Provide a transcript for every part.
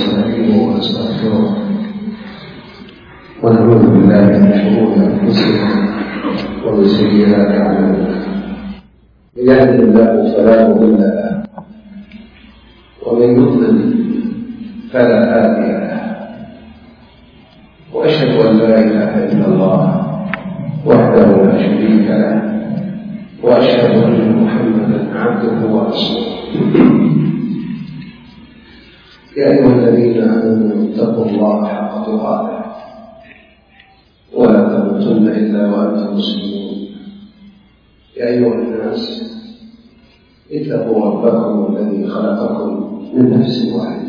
ونستعينه ونستغفره ونعوذ بالله من شرور أنفسنا ومن سيئات أعمالنا. من يهده الله فلا مضل له ومن يضلل فلا هادي له، وأشهد أن لا إله إلا الله وحده لا شريك له، وأشهد أن محمدا عبده ورسوله. يا أيها الذين آمنوا اتقوا الله حق تقاته ولا تموتن إلا وأنتم مسلمون. يا أيها الناس اتقوا ربكم الذي خلقكم من نفس واحدة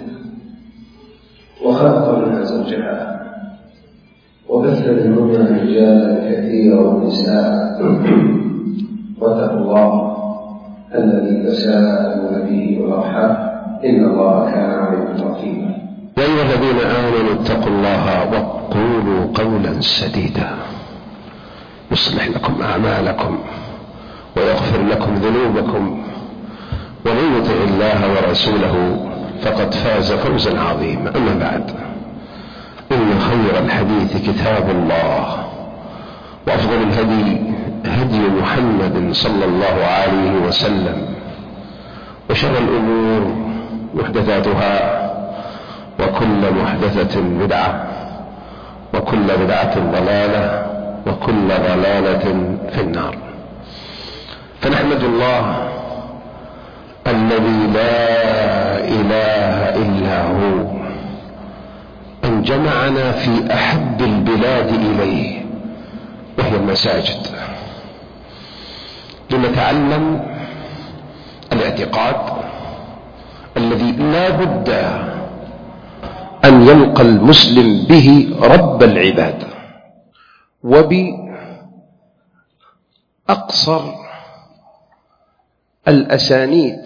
وخلق منها زوجها وبث منهما رجالا كثيرا ونساء، واتقوا الله الذي تساءلون به والأرحام إن الله كان عليكم رقيبا. يا أيها الذين آمنوا اتقوا الله وقولوا قولا سديدا يصلح لكم أعمالكم ويغفر لكم ذنوبكم، ومن يطع الله ورسوله فقد فاز فوزا عظيما. أما بعد، إن خير الحديث كتاب الله، وأفضل الهدي هدي محمد صلى الله عليه وسلم، وشر الأمور محدثاتها، وكل محدثة بدعة، وكل بدعة ضلالة، وكل ضلالة في النار. فنحمد الله الذي لا إله إلا هو أن جمعنا في أحب البلاد إليه، وهي المساجد، لنتعلم الاعتقاد الذي لا بد أن يلقى المسلم به رب العباد، وبأقصر الأسانيد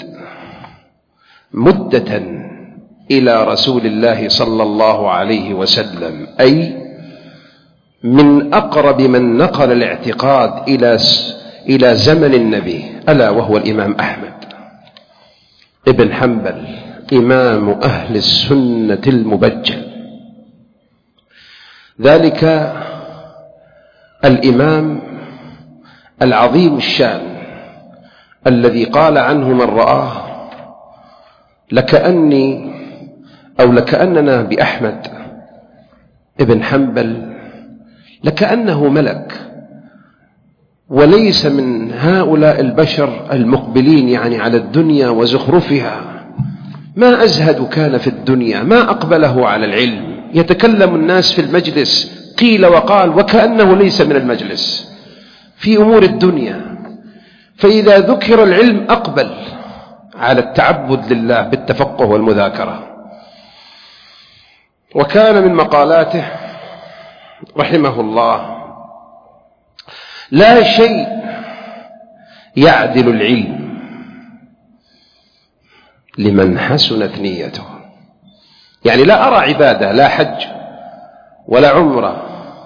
مدة إلى رسول الله صلى الله عليه وسلم، أي من أقرب من نقل الاعتقاد إلى زمن النبي، ألا وهو الإمام أحمد ابن حنبل، إمام أهل السنة المبجل. ذلك الإمام العظيم الشان الذي قال عنه من رآه لكأننا بأحمد ابن حنبل لكأنه ملك، وليس من هؤلاء البشر المقبلين على الدنيا وزخرفها. ما أزهد كان في الدنيا، ما أقبله على العلم، يتكلم الناس في المجلس قيل وقال وكأنه ليس من المجلس في أمور الدنيا، فإذا ذكر العلم أقبل على التعبد لله بالتفقه والمذاكرة. وكان من مقالاته رحمه الله: لا شيء يعدل العلم لمن حسنت نيته. لا أرى عبادة، لا حج ولا عمرة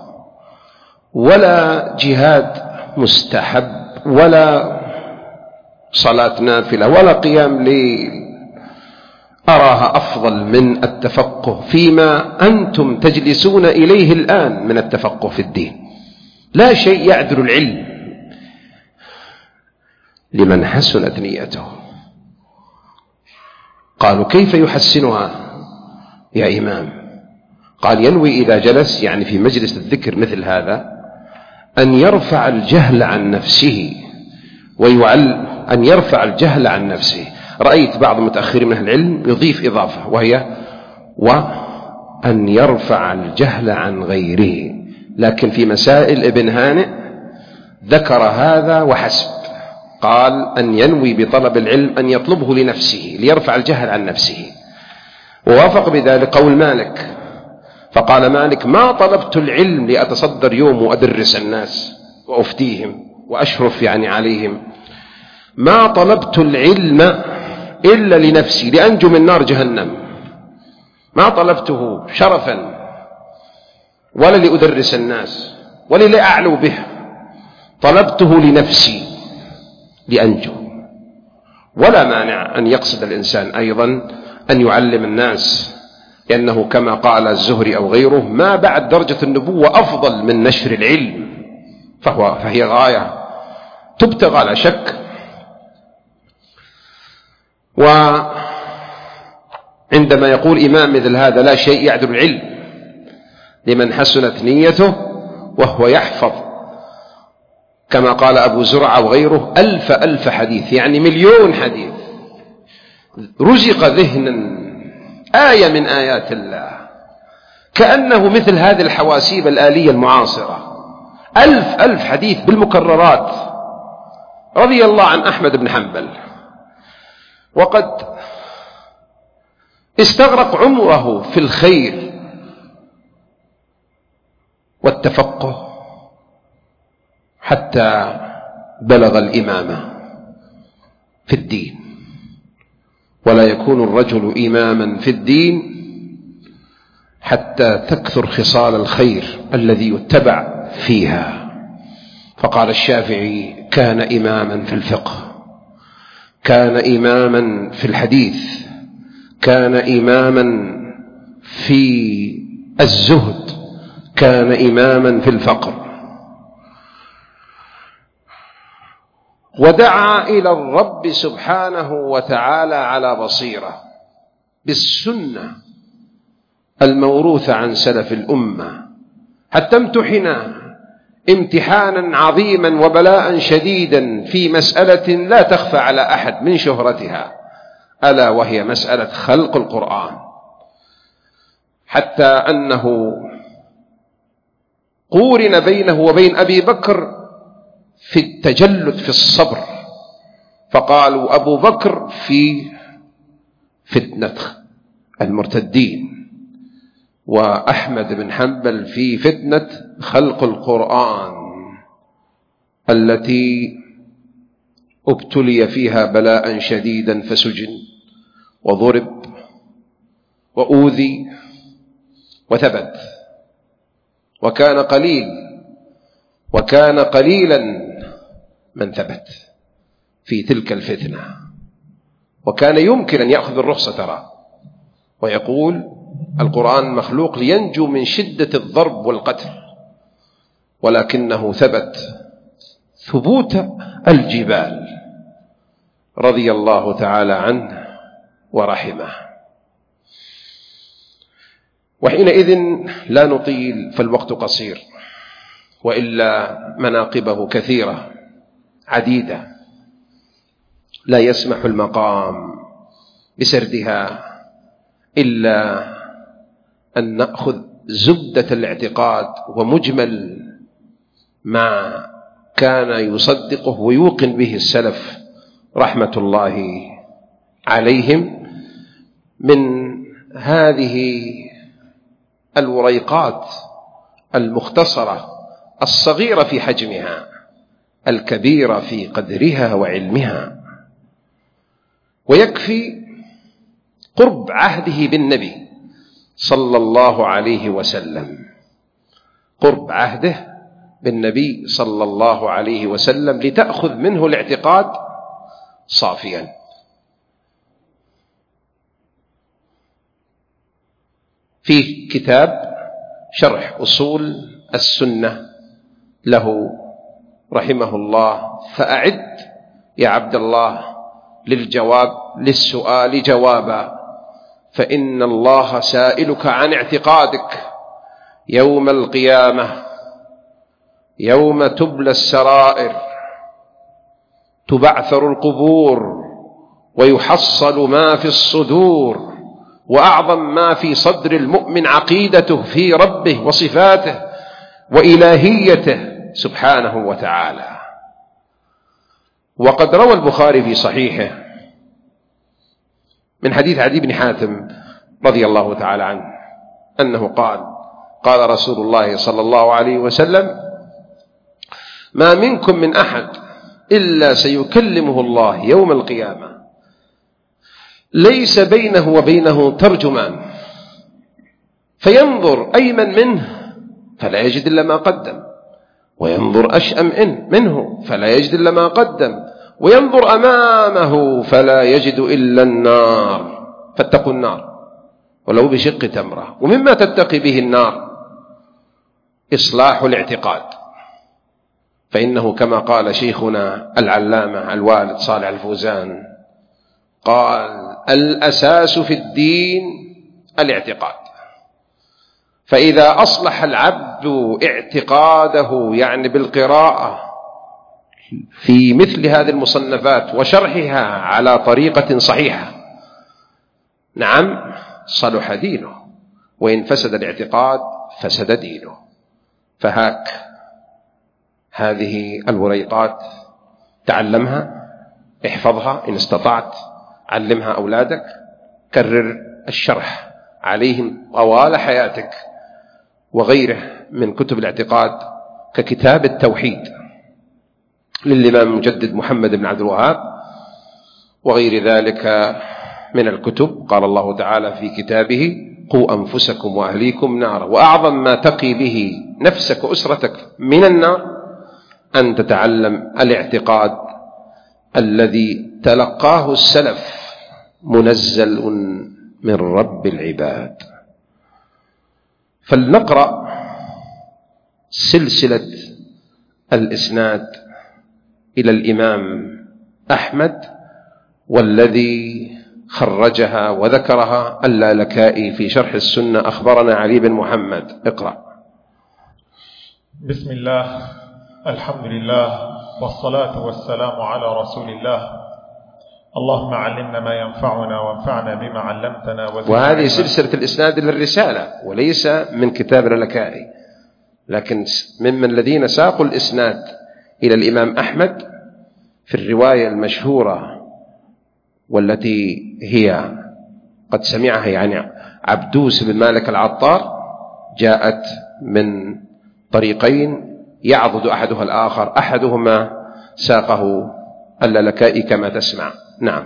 ولا جهاد مستحب ولا صلاة نافلة ولا قيام ليل أراها أفضل من التفقه فيما أنتم تجلسون إليه الآن من التفقه في الدين. لا شيء يعدل العلم لمن حسنت نيته. قالوا: كيف يحسنها يا إمام؟ قال: ينوي إذا جلس في مجلس الذكر مثل هذا أن يرفع الجهل عن نفسه أن يرفع الجهل عن نفسه. رأيت بعض متأخرين من العلم يضيف إضافة، وهي وأن يرفع الجهل عن غيره، لكن في مسائل ابن هانئ ذكر هذا وحسب. قال أن ينوي بطلب العلم أن يطلبه لنفسه ليرفع الجهل عن نفسه، ووافق بذلك قول مالك. فقال مالك: ما طلبت العلم لأتصدر يوم وأدرس الناس وأفتيهم وأشرف عليهم، ما طلبت العلم إلا لنفسي لأنجو من نار جهنم، ما طلبته شرفا ولا لأدرس الناس ولا لأعلو به، طلبته لنفسي لأنجو. ولا مانع أن يقصد الإنسان أيضا أن يعلم الناس لأنه كما قال الزهري أو غيره ما بعد درجة النبوة أفضل من نشر العلم، فهي غاية تبتغى لا شك. وعندما يقول إمام مثل هذا لا شيء يعدل العلم لمن حسنت نيته وهو يحفظ كما قال أبو زرعة وغيره 1000 حديث، يعني 1,000,000 حديث، رزق ذهنا آية من آيات الله، كأنه مثل هذه الحواسيب الآلية المعاصرة، 1000 حديث بالمكررات. رضي الله عن أحمد بن حنبل، وقد استغرق عمره في الخير والتفقه حتى بلغ الإمامة في الدين. ولا يكون الرجل إماما في الدين حتى تكثر خصال الخير الذي يتبع فيها. فقال الشافعي: كان إماما في الفقه، كان إماما في الحديث، كان إماما في الزهد، كان إماما في الفقر. ودعا إلى الرب سبحانه وتعالى على بصيرة بالسنة الموروثة عن سلف الأمة، حتى امتحن امتحانا عظيما وبلاء شديدا في مسألة لا تخفى على أحد من شهرتها، ألا وهي مسألة خلق القرآن، حتى أنه قورن بينه وبين أبي بكر في التجلد في الصبر، فقالوا أبو بكر في فتنة المرتدين، وأحمد بن حنبل في فتنة خلق القرآن التي ابتلي فيها بلاء شديدا، فسجن وضرب وأوذي وثبت، وكان قليلا من ثبت في تلك الفتنة، وكان يمكن أن يأخذ الرخصة ترى ويقول القرآن مخلوق لينجو من شدة الضرب والقتل، ولكنه ثبت ثبوت الجبال، رضي الله تعالى عنه ورحمه. وحينئذ لا نطيل فالوقت قصير، وإلا مناقبه كثيرة عديدة لا يسمح المقام بسردها، إلا أن نأخذ زبدة الاعتقاد ومجمل ما كان يصدقه ويوقن به السلف رحمة الله عليهم من هذه الوريقات المختصرة الصغيرة في حجمها، الكبيرة في قدرها وعلمها. ويكفي قرب عهده بالنبي صلى الله عليه وسلم، قرب عهده بالنبي صلى الله عليه وسلم لتأخذ منه الاعتقاد صافيا. فيه كتاب شرح أصول السنة له رحمه الله، فأعد يا عبد الله للسؤال جوابا، فإن الله سائلك عن اعتقادك يوم القيامة، يوم تبلى السرائر، تبعثر القبور، ويحصل ما في الصدور، وأعظم ما في صدر المؤمن عقيدته في ربه وصفاته وإلهيته سبحانه وتعالى. وقد روى البخاري في صحيحه من حديث عدي بن حاتم رضي الله تعالى عنه أنه قال رسول الله صلى الله عليه وسلم: ما منكم من أحد إلا سيكلمه الله يوم القيامة ليس بينه وبينه ترجمان، فينظر أيمن منه فلا يجد إلا ما قدم، وينظر أشأم منه فلا يجد إلا ما قدم، وينظر أمامه فلا يجد إلا النار، فاتقوا النار ولو بشق تمرة. ومما تتقي به النار إصلاح الاعتقاد، فإنه كما قال شيخنا العلامة الوالد صالح الفوزان قال: الأساس في الدين الاعتقاد. فإذا أصلح العبد اعتقاده، يعني بالقراءة في مثل هذه المصنفات وشرحها على طريقة صحيحة، نعم، صلح دينه. وإن فسد الاعتقاد فسد دينه. فهاك هذه الوريقات، تعلمها، احفظها إن استطعت، علمها أولادك، كرر الشرح عليهم طوال حياتك. وغيره من كتب الاعتقاد ككتاب التوحيد للإمام المجدد محمد بن عبد الوهاب، وغير ذلك من الكتب. قال الله تعالى في كتابه: قوا أنفسكم وأهليكم نارا. وأعظم ما تقي به نفسك وأسرتك من النار أن تتعلم الاعتقاد الذي تلقاه السلف منزل من رب العباد. فلنقرأ سلسلة الإسناد إلى الإمام أحمد، والذي خرجها وذكرها اللالكائي في شرح السنة. أخبرنا علي بن محمد. اقرأ. بسم الله، الحمد لله، والصلاة والسلام على رسول الله. اللهم علمنا ما ينفعنا وانفعنا بما علمتنا. وهذه سلسلة الإسناد للرسالة، وليس من كتاب اللالكائي، لكن ممن الذين ساقوا الإسناد إلى الإمام أحمد في الرواية المشهورة والتي هي قد سمعها، يعني عبدوس بن مالك العطار، جاءت من طريقين يعضد أحدها الآخر، أحدهما ساقه اللالكائي كما تسمع. نعم.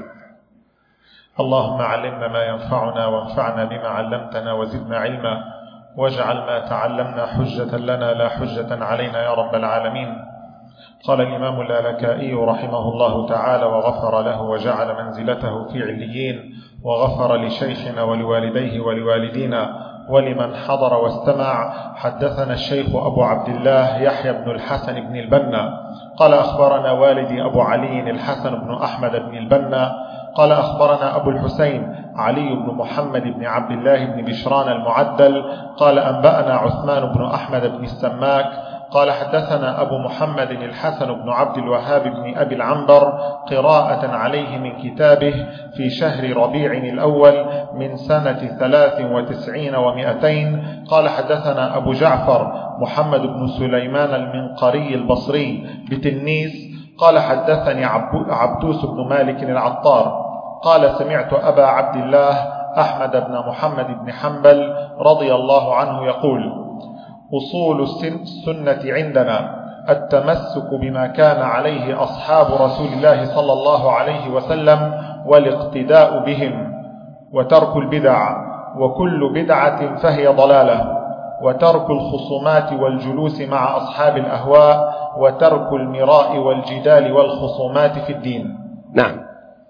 اللهم علمنا ما ينفعنا وانفعنا بما علمتنا وزدنا علما، واجعل ما تعلمنا حجة لنا لا حجة علينا يا رب العالمين. قال الإمام اللالكائي رحمه الله تعالى وغفر له وجعل منزلته في عليين، وغفر لشيخنا ولوالديه ولوالدينا ولمن حضر واستمع. حدثنا الشيخ أبو عبد الله يحيى بن الحسن بن البنا قال أخبرنا والدي أبو علي الحسن بن أحمد بن البنا قال أخبرنا أبو الحسين علي بن محمد بن عبد الله بن بشران المعدل قال أنبأنا عثمان بن أحمد بن السماك قال حدثنا أبو محمد الحسن بن عبد الوهاب بن أبي العنبر قراءة عليه من كتابه في شهر ربيع الأول من سنة 93 و200. قال حدثنا أبو جعفر محمد بن سليمان المنقري البصري بتنيس قال حدثني عبدوس بن مالك العطار قال سمعت أبا عبد الله أحمد بن محمد بن حنبل رضي الله عنه يقول: أصول السنة عندنا التمسك بما كان عليه أصحاب رسول الله صلى الله عليه وسلم والاقتداء بهم، وترك البدع، وكل بدعة فهي ضلالة، وترك الخصومات والجلوس مع أصحاب الأهواء، وترك المراء والجدال والخصومات في الدين. نعم.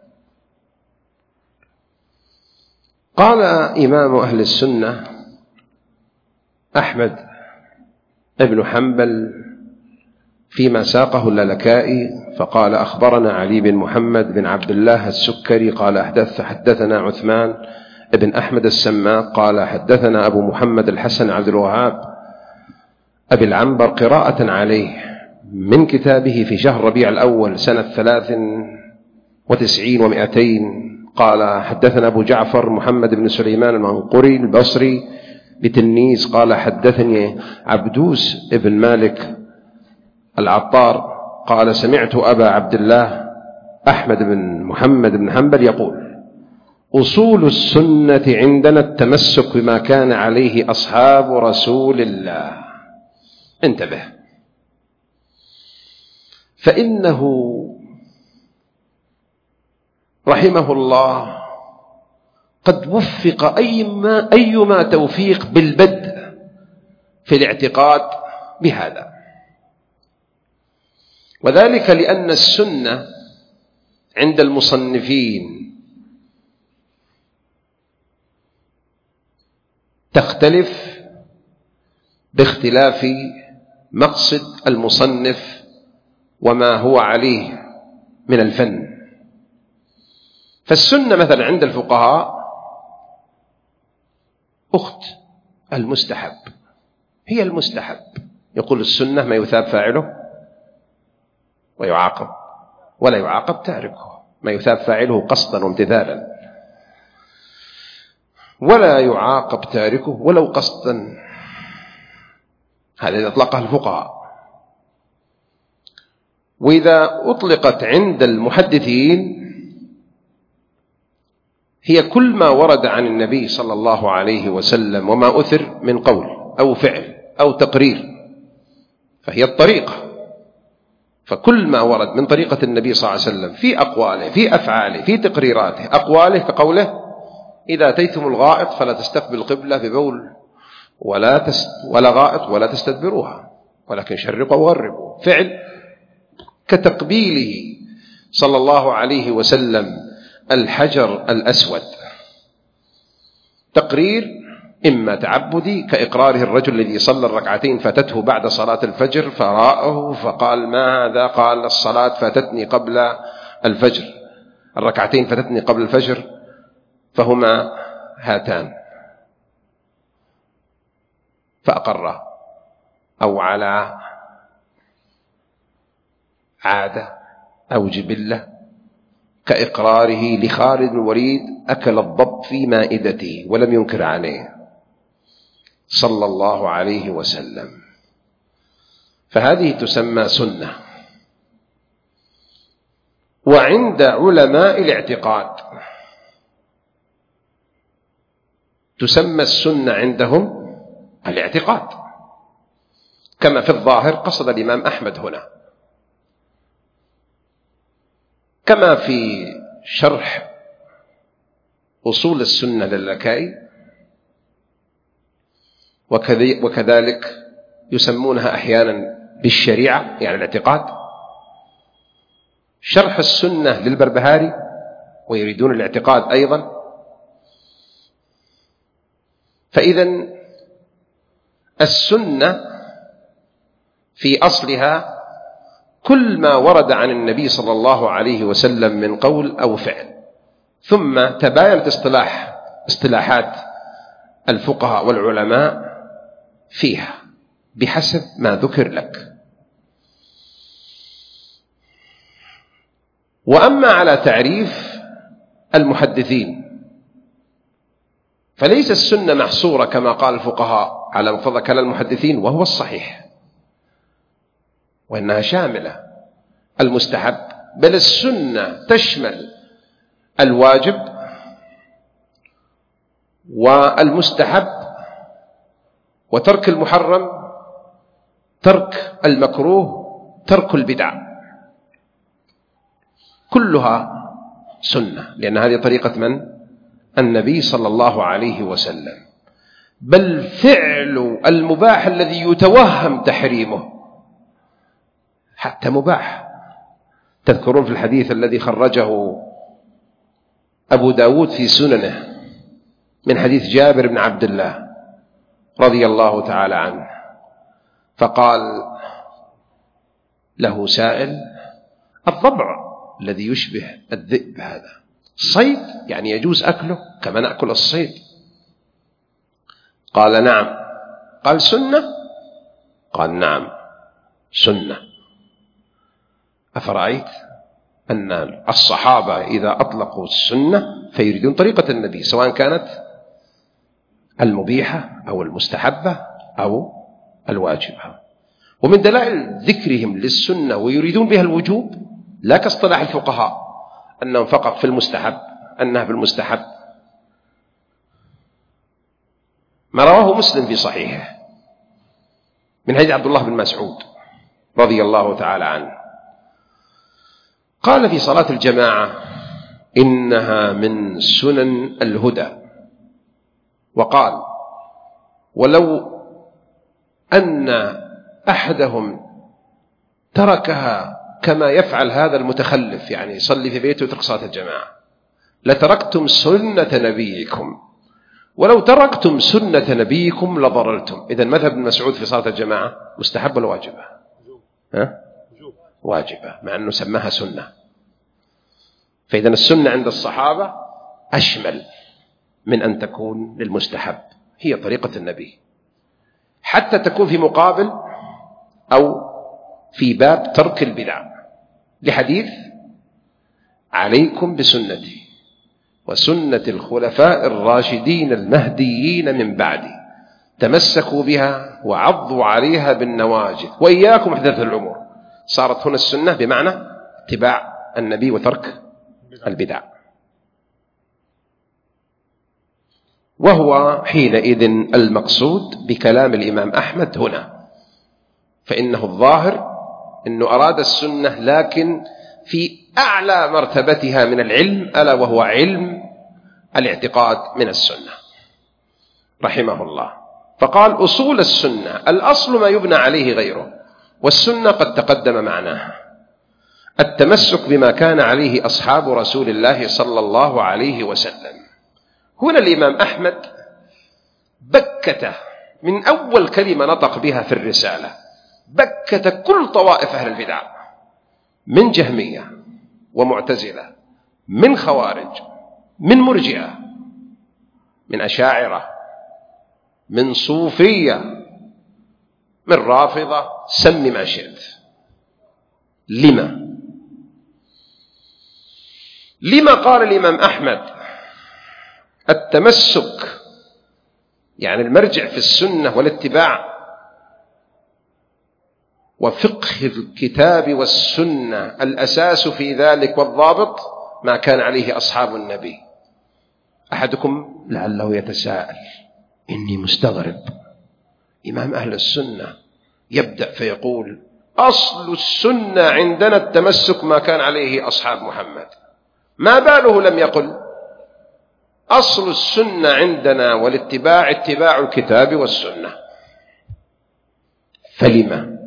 قال إمام أهل السنة أحمد ابن حنبل فيما ساقه اللالكائي، فقال أخبرنا علي بن محمد بن عبد الله السكري قال حدثنا عثمان بن أحمد السماك قال حدثنا أبو محمد الحسن عبد الوهاب أبي العنبر قراءة عليه من كتابه في شهر ربيع الأول سنة 93 و200. قال حدثنا أبو جعفر محمد بن سليمان المنقري البصري بتنيس قال حدثني عبدوس ابن مالك العطار قال سمعت أبا عبد الله أحمد بن محمد بن حنبل يقول: أصول السنة عندنا التمسك بما كان عليه أصحاب رسول الله. انتبه، فإنه رحمه الله قد وفق أيما توفيق بالبدء في الاعتقاد بهذا، وذلك لأن السنة عند المصنفين تختلف باختلاف مقصد المصنف وما هو عليه من الفن. فالسنة مثلا عند الفقهاء أخت المستحب، هي المستحب. يقول السنة ما يثاب فاعله ويعاقب ولا يعاقب تاركه، ما يثاب فاعله قصدا وامتثالا ولا يعاقب تاركه ولو قصدا. هذا أطلقه الفقهاء. وإذا أطلقت عند المحدثين هي كل ما ورد عن النبي صلى الله عليه وسلم وما أثر من قول أو فعل أو تقرير، فهي الطريقة. فكل ما ورد من طريقة النبي صلى الله عليه وسلم في أقواله في أفعاله في تقريراته. أقواله كقوله إذا أتيتم الغائط فلا تستقبل القبلة ببول ولا غائط ولا تستدبروها ولكن شرقوا وغربوا. فعل كتقبيله صلى الله عليه وسلم الحجر الأسود. تقرير إما تعبدي كإقراره الرجل الذي صلى الركعتين فاتته بعد صلاة الفجر فرآه فقال ما هذا؟ قال الصلاة فاتتني قبل الفجر، الركعتين فاتتني قبل الفجر فهما هاتان، فأقره. أو على عادة أو جبلة كإقراره لخالد الوليد أكل الضب في مائدته ولم ينكر عليه صلى الله عليه وسلم. فهذه تسمى سنة. وعند علماء الاعتقاد تسمى السنة عندهم الاعتقاد، كما في الظاهر قصد الإمام أحمد هنا، كما في شرح أصول السنة لللكائي، وكذلك يسمونها أحيانا بالشريعة يعني الاعتقاد. شرح السنة للبربهاري ويريدون الاعتقاد أيضا. فإذن السنة في أصلها كل ما ورد عن النبي صلى الله عليه وسلم من قول أو فعل، ثم تباينت اصطلاحات الفقهاء والعلماء فيها بحسب ما ذكر لك. وأما على تعريف المحدثين فليس السنة محصورة كما قال الفقهاء على مقتضى كلام المحدثين، وهو الصحيح، وإنها شاملة المستحب، بل السنة تشمل الواجب والمستحب وترك المحرم، ترك المكروه، ترك البدع، كلها سنة، لأن هذه طريقة من؟ النبي صلى الله عليه وسلم. بل فعل المباح الذي يتوهم تحريمه حتى مباح. تذكرون في الحديث الذي خرجه أبو داود في سننه من حديث جابر بن عبد الله رضي الله تعالى عنه، فقال له سائل: الضبع الذي يشبه الذئب هذا صيد يعني يجوز أكله كما نأكل الصيد؟ قال: نعم. قال: سنة؟ قال: نعم سنة. أفرأيت أن الصحابة إذا أطلقوا السنة فيريدون طريقة النبي، سواء كانت المبيحة أو المستحبة أو الواجبة. ومن دلائل ذكرهم للسنة ويريدون بها الوجوب لا كاصطلاح الفقهاء أنهم فقط في المستحب، أنها في المستحب، ما رواه مسلم في صحيحه من حديث عبد الله بن مسعود رضي الله تعالى عنه، قال في صلاة الجماعة: إنها من سنن الهدى. وقال: ولو أن أحدهم تركها كما يفعل هذا المتخلف، يعني يصلي في بيته ويترك صلاة الجماعة، لتركتم سنة نبيكم ولو تركتم سنة نبيكم لضللتم. إذن مذهب ابن مسعود في صلاة الجماعة مستحب ولا واجبة؟ واجبة، مع أنه سماها سنة. فإذن السنة عند الصحابة أشمل من أن تكون للمستحب، هي طريقة النبي، حتى تكون في مقابل أو في باب ترك البدع، لحديث عليكم بسنتي وسنة الخلفاء الراشدين المهديين من بعدي تمسكوا بها وعضوا عليها بالنواجذ وإياكم محدثات الأمور. صارت هنا السنة بمعنى اتباع النبي وترك البدع. وهو حينئذ المقصود بكلام الإمام أحمد هنا، فإنه الظاهر أنه أراد السنة لكن في أعلى مرتبتها من العلم، ألا وهو علم الاعتقاد من السنة رحمه الله. فقال أصول السنة الأصل ما يبنى عليه غيره، والسنة قد تقدم معناها التمسك بما كان عليه أصحاب رسول الله صلى الله عليه وسلم. هنا الإمام أحمد بكت من أول كلمة نطق بها في الرسالة، بكت كل طوائف أهل البدع، من جهمية ومعتزلة، من خوارج، من مرجئة، من أشاعرة، من صوفية، من رافضة، سم ما شئت. لما قال الإمام أحمد التمسك يعني المرجع في السنة والاتباع وفقه الكتاب والسنة الأساس في ذلك والضابط ما كان عليه أصحاب النبي. أحدكم لعله يتساءل، إني مستغرب، إمام أهل السنة يبدأ فيقول أصل السنة عندنا التمسك ما كان عليه أصحاب محمد، ما باله لم يقل أصل السنة عندنا والاتباع اتباع الكتاب والسنة؟ فلما؟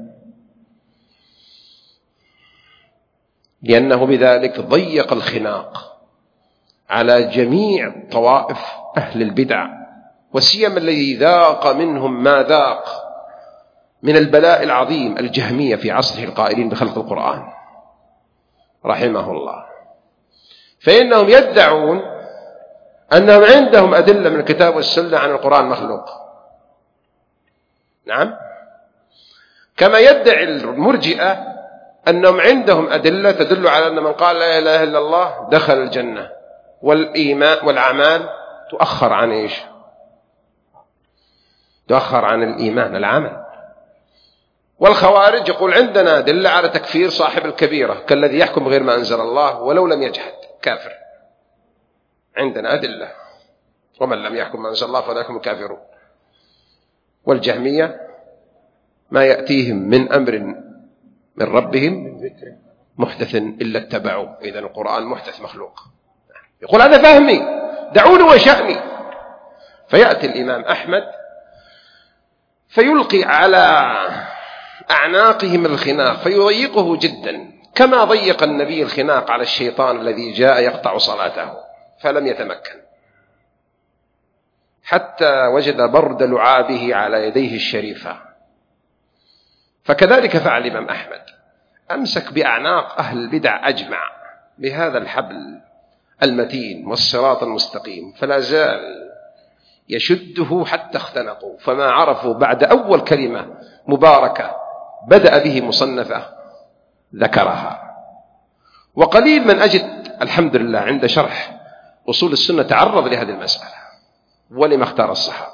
لأنه بذلك ضيق الخناق على جميع طوائف أهل البدع، وسيما الذي ذاق منهم ما ذاق من البلاء العظيم الجهمية في عصره القائلين بخلق القرآن رحمه الله. فإنهم يدعون أنهم عندهم أدلة من الكتاب والسنة عن القرآن مخلوق، نعم، كما يدعي المرجئة أنهم عندهم أدلة تدل على أن من قال لا إله إلا الله دخل الجنة، والإيمان والأعمال تؤخر عن إيش؟ تؤخر عن الإيمان العمل. والخوارج يقول عندنا أدلة على تكفير صاحب الكبيرة كالذي يحكم غير ما أنزل الله ولو لم يجحد كافر، عندنا أدلة، ومن لم يحكم ما أنزل الله فلا يحكم الكافرون. والجهمية ما يأتيهم من أمر من ربهم محدث إلا اتبعوا، إذن القرآن محدث مخلوق. يقول هذا فهمي، دعوني وشأني. فيأتي الإمام أحمد فيلقي على أعناقهم الخناق فيضيقه جدا، كما ضيق النبي الخناق على الشيطان الذي جاء يقطع صلاته فلم يتمكن حتى وجد برد لعابه على يديه الشريفة. فكذلك فعل الإمام أحمد، أمسك بأعناق أهل البدع أجمع بهذا الحبل المتين والصراط المستقيم، فلا زال يشده حتى اختنقوا، فما عرفوا بعد أول كلمة مباركة بدأ به مصنفة ذكرها. وقليل من أجد الحمد لله عند شرح أصول السنة تعرض لهذه المسألة ولما اختار الصحابة.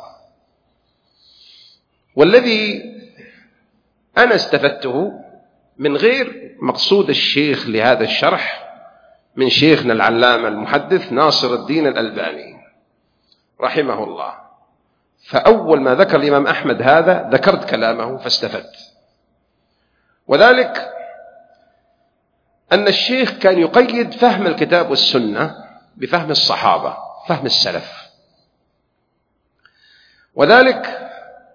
والذي أنا استفدته من غير مقصود الشيخ لهذا الشرح من شيخنا العلامة المحدث ناصر الدين الألباني رحمه الله، فأول ما ذكر الإمام أحمد هذا ذكرت كلامه فاستفدت. وذلك أن الشيخ كان يقيد فهم الكتاب والسنة بفهم الصحابة، فهم السلف، وذلك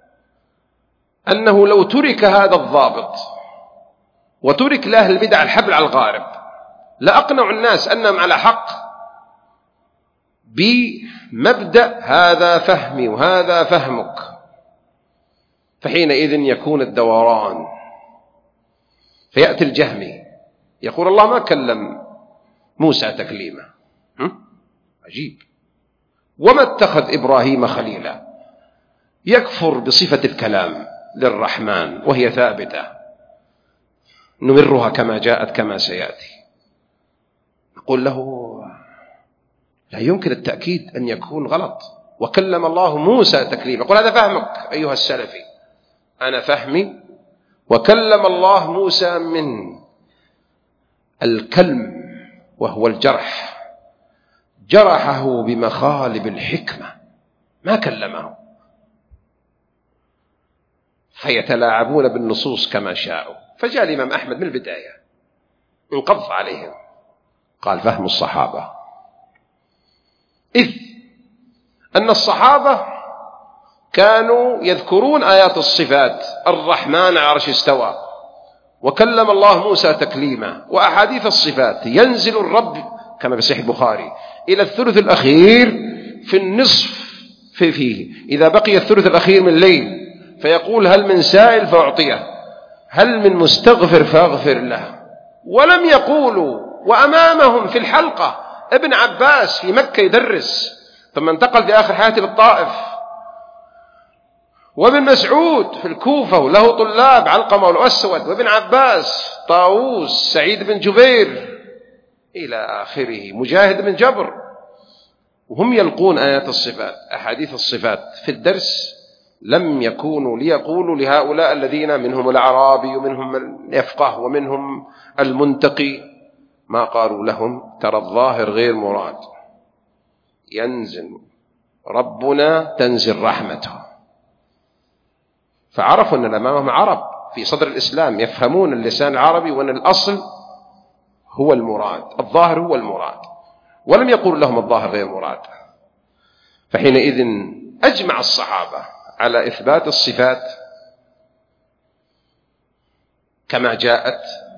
أنه لو ترك هذا الضابط وترك لأهل البدع الحبل على الغارب لأقنعوا الناس أنهم على حق بمبدأ هذا فهمي وهذا فهمك، فحينئذ يكون الدوران. فيأتي الجهمي يقول الله ما كلم موسى تكليما، عجيب، وما اتخذ إبراهيم خليلا، يكفر بصفة الكلام للرحمن وهي ثابتة، نمرها كما جاءت كما سيأتي. نقول له لا يمكن التأكيد أن يكون غلط، وكلم الله موسى تكليما. يقول هذا فهمك أيها السلفي، أنا فهمي وكلم الله موسى من الكلم وهو الجرح، جرحه بمخالب الحكمة ما كلمه، فيتلاعبون بالنصوص كما شاءوا. فجاء الإمام أحمد من البداية انقض عليهم، قال فهم الصحابة، إذ أن الصحابة كانوا يذكرون آيات الصفات، الرحمن على العرش استوى، وكلم الله موسى تكليما، وأحاديث الصفات ينزل الرب كما في صحيح البخاري إلى الثلث الأخير في النصف فيه، إذا بقي الثلث الأخير من الليل فيقول هل من سائل فأعطيه، هل من مستغفر فأغفر له. ولم يقولوا، وأمامهم في الحلقة ابن عباس في مكة يدرس ثم انتقل في آخر حياته للطائف، وابن مسعود في الكوفة وله طلاب علقمة والأسود، وابن عباس طاووس سعيد بن جبير إلى آخره، مجاهد بن جبر، وهم يلقون آيات الصفات أحاديث الصفات في الدرس. لم يكونوا ليقولوا لهؤلاء الذين منهم الأعرابي ومنهم من يفقه ومنهم المنتقي، ما قالوا لهم ترى الظاهر غير مراد، ينزل ربنا تنزل رحمته. فعرفوا أن أمامهم عرب في صدر الإسلام يفهمون اللسان العربي، وأن الأصل هو المراد، الظاهر هو المراد، ولم يقول لهم الظاهر غير مراد. فحينئذ أجمع الصحابة على إثبات الصفات كما جاءت،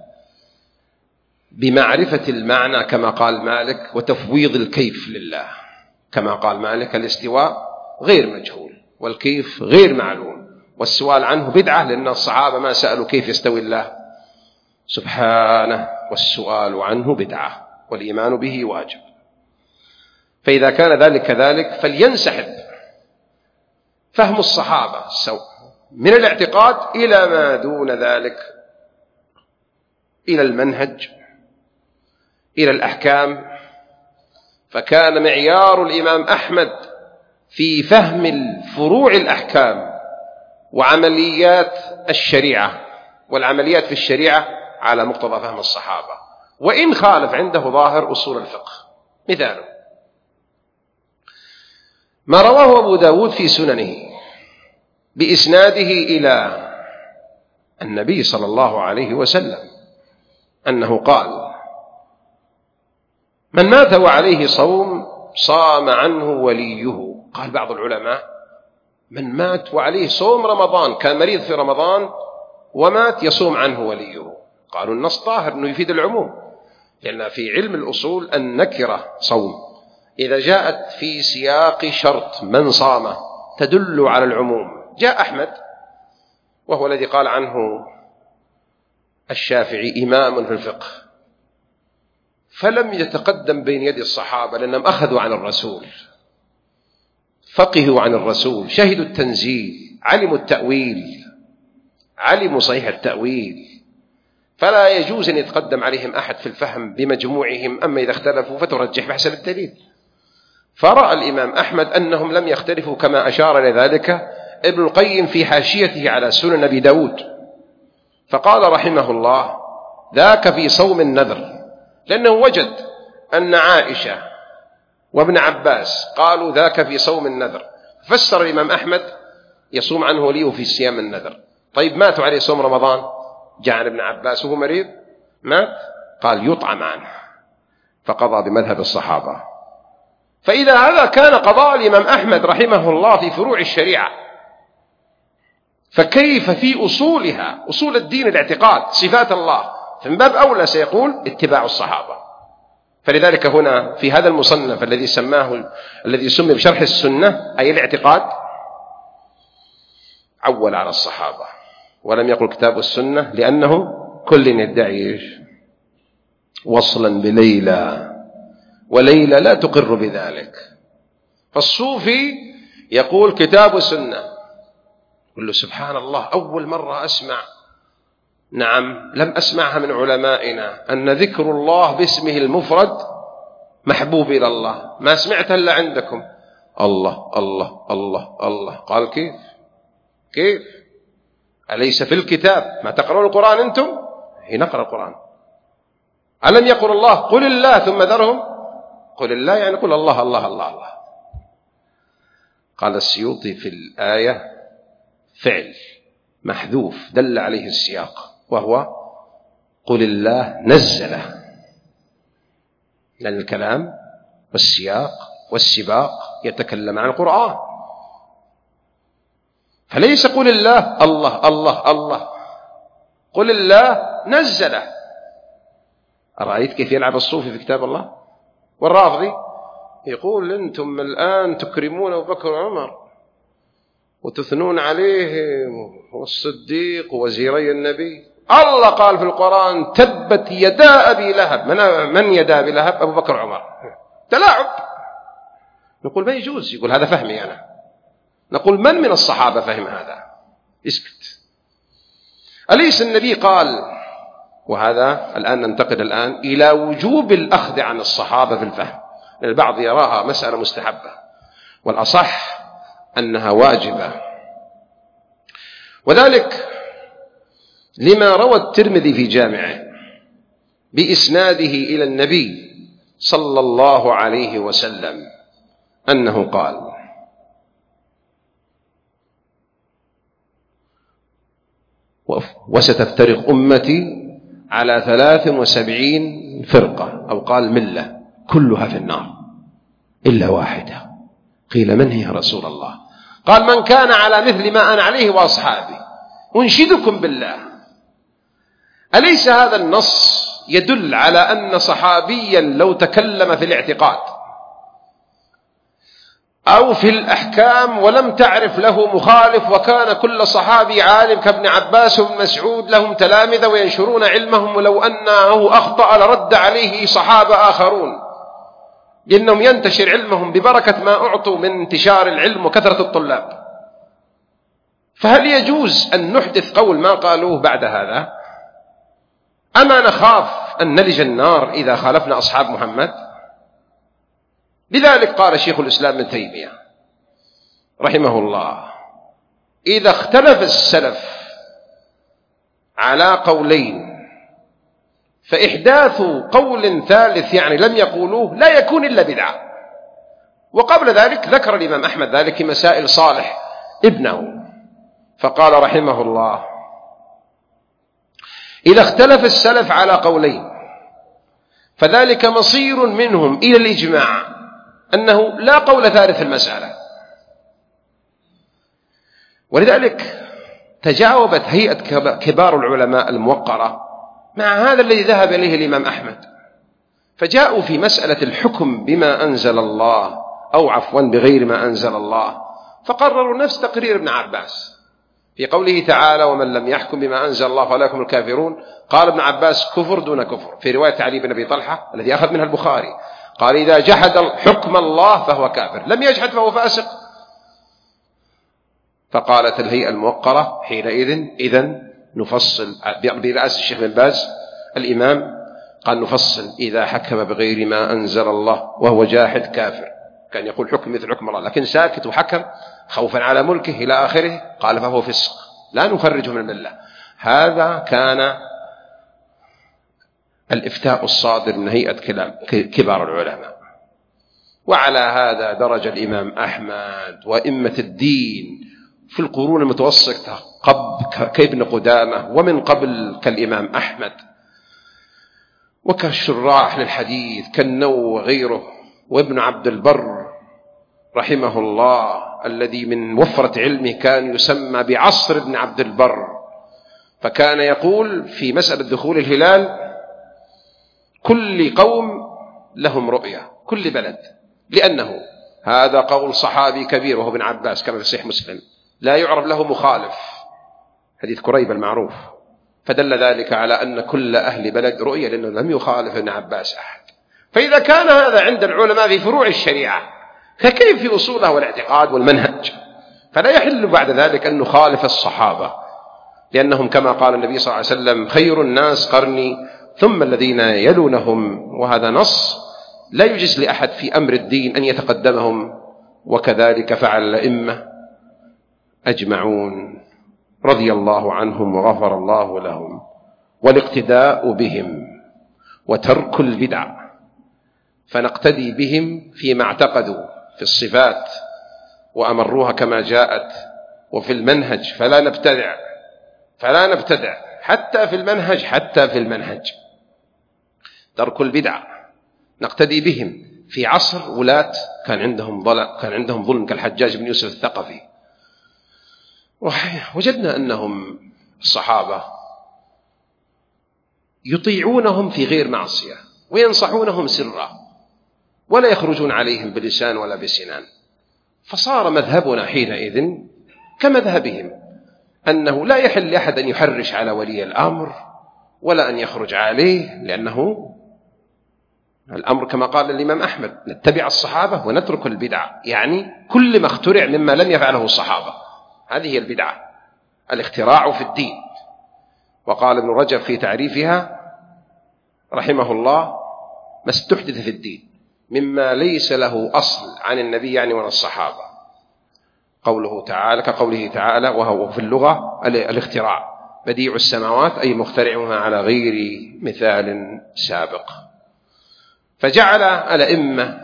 بمعرفة المعنى كما قال مالك، وتفويض الكيف لله كما قال مالك، الاستواء غير مجهول والكيف غير معلوم، والسؤال عنه بدعة، لأن الصحابة ما سألوا كيف يستوي الله سبحانه، والسؤال عنه بدعة والإيمان به واجب. فإذا كان ذلك كذلك فلينسحب فهم الصحابة من الاعتقاد إلى ما دون ذلك، إلى المنهج، إلى الأحكام. فكان معيار الإمام أحمد في فهم الفروع الأحكام وعمليات الشريعة، والعمليات في الشريعة على مقتضى فهم الصحابة، وإن خالف عنده ظاهر أصول الفقه. مثاله ما رواه أبو داود في سننه بإسناده إلى النبي صلى الله عليه وسلم أنه قال من مات وعليه صوم صام عنه وليه. قال بعض العلماء من مات وعليه صوم رمضان، كان مريض في رمضان ومات، يصوم عنه وليه. قالوا النص طاهر أنه يفيد العموم، لأن في علم الأصول النكرة صوم إذا جاءت في سياق شرط من صام تدل على العموم. جاء أحمد وهو الذي قال عنه الشافعي إمام في الفقه، فلم يتقدم بين يدي الصحابة لأنهم أخذوا عن الرسول، فقهوا عن الرسول، شهدوا التنزيل، علموا التأويل، علموا صحيح التأويل، فلا يجوز أن يتقدم عليهم أحد في الفهم بمجموعهم. أما إذا اختلفوا فترجح بحسب الدليل. فرأى الإمام أحمد أنهم لم يختلفوا كما أشار إلى ذلك ابن القيم في حاشيته على سنن أبي داود، فقال رحمه الله ذاك في صوم النذر، لأنه وجد أن عائشة وابن عباس قالوا ذاك في صوم النذر، فسر الإمام أحمد يصوم عنه وليه في صيام النذر. طيب ماتوا عليه صوم رمضان، جاء عن ابن عباس وهو مريض مات، قال يطعم عنه، فقضى بمذهب الصحابة. فإذا هذا كان قضاء الإمام أحمد رحمه الله في فروع الشريعة، فكيف في أصولها، أصول الدين الاعتقاد صفات الله، فمن باب أولى سيقول اتباع الصحابة. فلذلك هنا في هذا المصنف الذي سمي بشرح السنة أي الاعتقاد عول على الصحابة ولم يقل كتاب السنة، لأنه كل يدعي وصلا بليلى وليلى لا تقر بذلك. فالصوفي يقول كتاب السنة، قل له سبحان الله، أول مرة أسمع، نعم لم أسمعها من علمائنا، أن ذكر الله باسمه المفرد محبوب إلى الله، ما سمعتها إلا عندكم. الله الله الله الله. قال كيف أليس في الكتاب ما تقرؤون القرآن أنتم؟ هي نقرأ القرآن. ألم يقل الله قل الله ثم ذرهم؟ قل الله يعني قل الله الله الله الله. قال السيوطي في الآية فعل محذوف دل عليه السياق، وهو قل الله نزله، لأن الكلام والسياق والسباق يتكلم عن القرآن، فليس قل الله الله الله الله، قل الله نزله. أرأيت كيف يلعب الصوفي في كتاب الله؟ والرافضي يقول أنتم الآن تكرمون أبو بكر وعمر وتثنون عليهم والصديق ووزيري النبي. الله قال في القرآن تبت يدا أبي لهب. من يدا أبي لهب؟ أبو بكر وعمر. تلاعب. نقول ما يجوز. يقول هذا فهمي أنا. نقول من الصحابة فهم هذا؟ اسكت. أليس النبي قال، وهذا الآن ننتقل الآن إلى وجوب الأخذ عن الصحابة في الفهم، لأن البعض يراها مسألة مستحبة، والأصح أنها واجبة. وذلك لما روى الترمذي في جامعه بإسناده إلى النبي صلى الله عليه وسلم أنه قال: وستفترق أمتي على 73 فرقة، أو قال ملة، كلها في النار إلا واحدة. قيل من هي يا رسول الله؟ قال من كان على مثل ما أنا عليه وأصحابي. أنشدكم بالله، أليس هذا النص يدل على أن صحابيا لو تكلم في الاعتقاد أو في الأحكام ولم تعرف له مخالف، وكان كل صحابي عالم كابن عباس وابن مسعود لهم تلامذة وينشرون علمهم، ولو أنه أخطأ لرد عليه صحابة آخرون، لأنهم ينتشر علمهم ببركة ما أعطوا من انتشار العلم وكثرة الطلاب. فهل يجوز أن نحدث قول ما قالوه بعد هذا؟ أما نخاف أن نلج النار إذا خالفنا أصحاب محمد؟ لذلك قال شيخ الإسلام ابن تيمية رحمه الله: إذا اختلف السلف على قولين فإحداث قول ثالث يعني لم يقولوه لا يكون إلا بدعة. وقبل ذلك ذكر الإمام أحمد ذلك في مسائل صالح ابنه، فقال رحمه الله: إذا اختلف السلف على قولين فذلك مصير منهم إلى الإجماع أنه لا قول ثالث في المسألة. ولذلك تجاوبت هيئة كبار العلماء الموقرة مع هذا الذي ذهب إليه الإمام أحمد، فجاءوا في مسألة الحكم بما أنزل الله أو عفوا بغير ما أنزل الله، فقرروا نفس تقرير ابن عباس في قوله تعالى: ومن لم يحكم بما أنزل الله فلا يحكم الكافرون. قال ابن عباس: كفر دون كفر. في رواية علي بن أبي طلحة الذي أخذ منها البخاري قال: إذا جحد حكم الله فهو كافر، لم يجحد فهو فاسق. فقالت الهيئة الموقرة حينئذ: إذن نفصل، برأس الشيخ بن باز الإمام قال: نفصل، إذا حكم بغير ما أنزل الله وهو جاحد كافر. كان يقول حكم مثل حكم الله، لكن ساكت وحكم خوفا على ملكه إلى آخره، قال فهو فسق، لا نخرجه من الملة. هذا كان الإفتاء الصادر من هيئة كبار العلماء. وعلى هذا درج الإمام أحمد وإمة الدين في القرون المتوسطة كابن قدامة ومن قبل كالإمام أحمد، وكالشراح للحديث كالنووي وغيره، وابن عبد البر رحمه الله الذي من وفرة علمه كان يسمى بعصر ابن عبد البر، فكان يقول في مسألة دخول الهلال: كل قوم لهم رؤية، كل بلد، لأنه هذا قول صحابي كبير وهو ابن عباس كما في صحيح مسلم لا يعرف له مخالف، حديث كريب المعروف، فدل ذلك على أن كل أهل بلد رؤية لأنه لم يخالف ابن عباس أحد. فإذا كان هذا عند العلماء في فروع الشريعة فكيف في أصولها والاعتقاد والمنهج؟ فلا يحل بعد ذلك أن نخالف الصحابة، لأنهم كما قال النبي صلى الله عليه وسلم خير الناس قرني ثم الذين يلونهم، وهذا نص لا يجوز لأحد في أمر الدين أن يتقدمهم، وكذلك فعل الأئمة أجمعون رضي الله عنهم وغفر الله لهم. والاقتداء بهم وترك البدع، فنقتدي بهم فيما اعتقدوا في الصفات وأمروها كما جاءت، وفي المنهج فلا نبتدع حتى في المنهج ترك البدع. نقتدي بهم في عصر ولاة كان عندهم ظلم كالحجاج بن يوسف الثقفي، وجدنا أنهم الصحابة يطيعونهم في غير معصية وينصحونهم سرا ولا يخرجون عليهم بلسان ولا بسنان، فصار مذهبنا حينئذ كمذهبهم، أنه لا يحل لأحد أن يحرش على ولي الأمر ولا أن يخرج عليه، لأنه الأمر كما قال الإمام أحمد نتبع الصحابة ونترك البدع، يعني كل ما اخترع مما لم يفعله الصحابة، هذه هي البدعة، الاختراع في الدين. وقال ابن رجب في تعريفها رحمه الله ما استحدث في الدين مما ليس له أصل عن النبي يعني وعن الصحابة، قوله تعالى كقوله تعالى وهو في اللغة الاختراع، بديع السماوات أي مخترعها على غير مثال سابق. فجعل الأئمة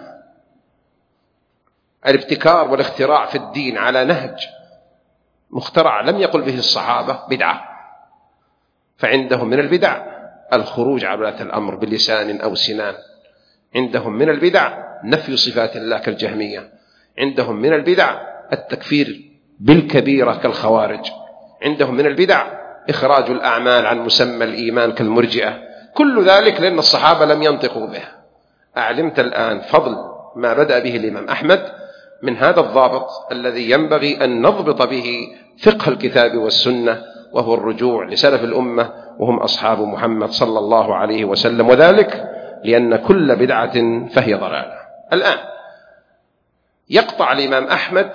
الابتكار والاختراع في الدين على نهج مخترع لم يقل به الصحابة بدعة، فعندهم من البدع الخروج على ولاة الأمر بلسان أو سنان، عندهم من البدع نفي صفات الله كالجهمية، عندهم من البدع التكفير بالكبيرة كالخوارج، عندهم من البدع إخراج الأعمال عن مسمى الإيمان كالمرجئة، كل ذلك لأن الصحابة لم ينطقوا به. أعلمت الآن فضل ما بدأ به الإمام أحمد من هذا الضابط الذي ينبغي أن نضبط به فقه الكتاب والسنة، وهو الرجوع لسلف الأمة وهم أصحاب محمد صلى الله عليه وسلم، وذلك لأن كل بدعة فهي ضلالة. الآن يقطع الإمام أحمد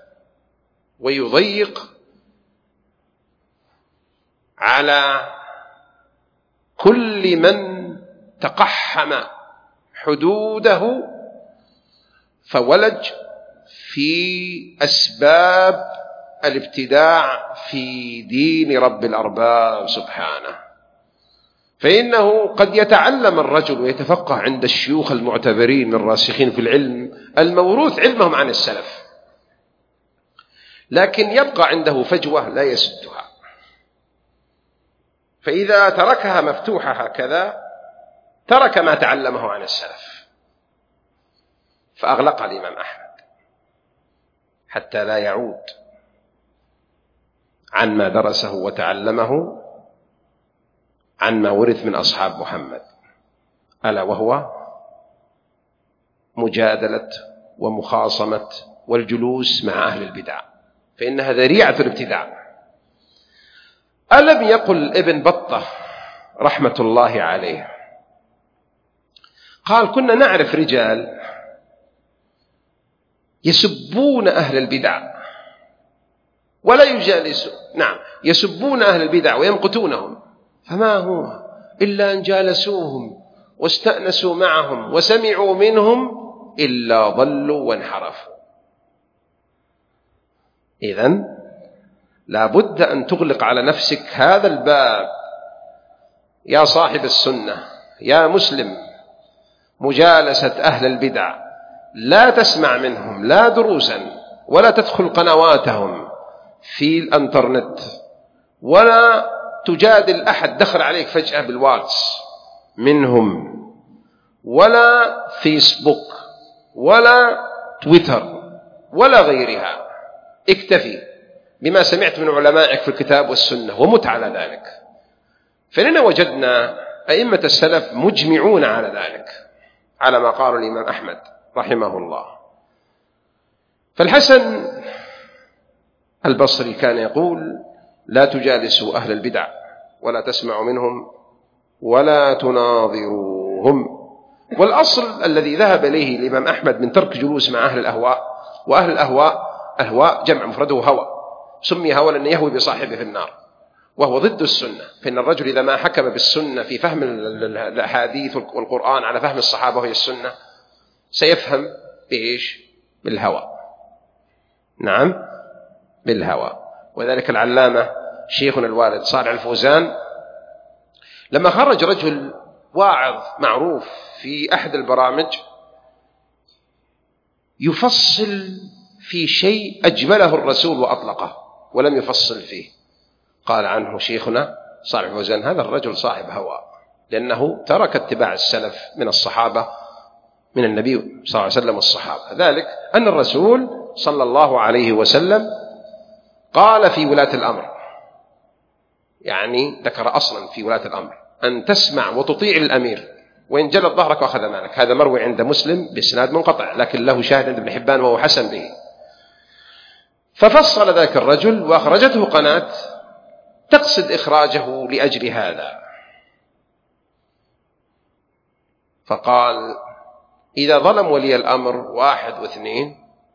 ويضيق على كل من تقحم حدوده فولج في أسباب الابتداع في دين رب الأرباب سبحانه. فإنه قد يتعلم الرجل ويتفقه عند الشيوخ المعتبرين الراسخين في العلم الموروث علمهم عن السلف، لكن يبقى عنده فجوة لا يسدها، فإذا تركها مفتوحة هكذا ترك ما تعلمه عن السلف، فأغلق الإمام أحمد حتى لا يعود عن ما درسه وتعلمه عن ما ورث من أصحاب محمد، ألا وهو مجادلة ومخاصمة والجلوس مع أهل البدع، فإنها ذريعة الابتداع. ألم يقل ابن بطة رحمة الله عليه قال كنا نعرف رجال يسبون أهل البدع ولا يجالسون، نعم يسبون أهل البدع ويمقتونهم، فما هو إلا أن جالسوهم واستأنسوا معهم وسمعوا منهم إلا ضلوا وانحرفوا. إذن لا بد أن تغلق على نفسك هذا الباب يا صاحب السنة يا مسلم، مجالسة أهل البدع، لا تسمع منهم لا دروسا ولا تدخل قنواتهم في الانترنت ولا تجادل أحد دخل عليك فجأة بالواتس منهم ولا فيسبوك ولا تويتر ولا غيرها، اكتفي بما سمعت من علمائك في الكتاب والسنة ومت على ذلك. فلنا وجدنا أئمة السلف مجمعون على ذلك، على ما قال الإمام أحمد رحمه الله. فالحسن البصري كان يقول: لا تجالسوا أهل البدع ولا تسمعوا منهم ولا تناظروهم. والأصل الذي ذهب إليه الإمام أحمد من ترك جلوس مع أهل الأهواء، وأهل الأهواء جمع مفرده هوى، سمي هوى لأنه يهوي بصاحبه في النار، وهو ضد السنة. فإن الرجل إذا ما حكم بالسنة في فهم الأحاديث والقرآن على فهم الصحابة وهي السنة سيفهم بإيش؟ بالهوى. نعم، بالهوى. وذلك العلامة شيخنا الوالد صالح الفوزان لما خرج رجل واعظ معروف في أحد البرامج يفصل في شيء أجمله الرسول وأطلقه ولم يفصل فيه، قال عنه شيخنا صالح الفوزان: هذا الرجل صاحب هوى، لأنه ترك اتباع السلف من الصحابة، من النبي صلى الله عليه وسلم والصحابة. ذلك أن الرسول صلى الله عليه وسلم قال في ولاة الأمر، يعني ذكر أصلا في ولاة الأمر أن تسمع وتطيع الأمير وإن جلت ظهرك وأخذ مالك. هذا مروي عند مسلم بإسناد منقطع، لكن له شاهد عند ابن حبان وهو حسن به. ففصل ذاك الرجل وأخرجته قناة تقصد إخراجه لأجل هذا، فقال: إذا ظلم ولي الأمر 1 و2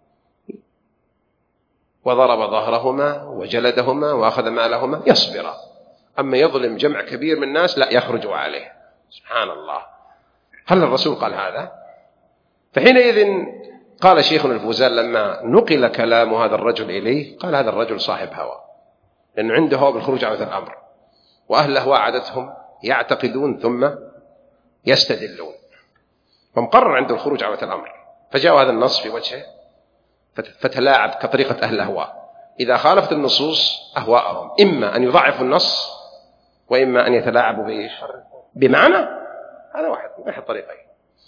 وضرب ظهرهما وجلدهما وأخذ مالهما يصبر، أما يظلم جمع كبير من الناس لا، يخرج عليه. سبحان الله، هل الرسول قال هذا؟ فحينئذ قال شيخنا الفوزان لما نقل كلام هذا الرجل إليه، قال: هذا الرجل صاحب هوى، لأنه عنده هوى بالخروج عن الأمر، وأهل الأهواء عادتهم يعتقدون ثم يستدلون، فمقرر عنده الخروج عن الأمر. فجاء هذا النص في وجهه فتلاعب كطريقة أهل الأهواء، إذا خالفت النصوص أهواءهم إما أن يضعفوا النص وإما أن يتلاعبوا بإيش؟ بمعنى هذا واحد من أحد الطريقين.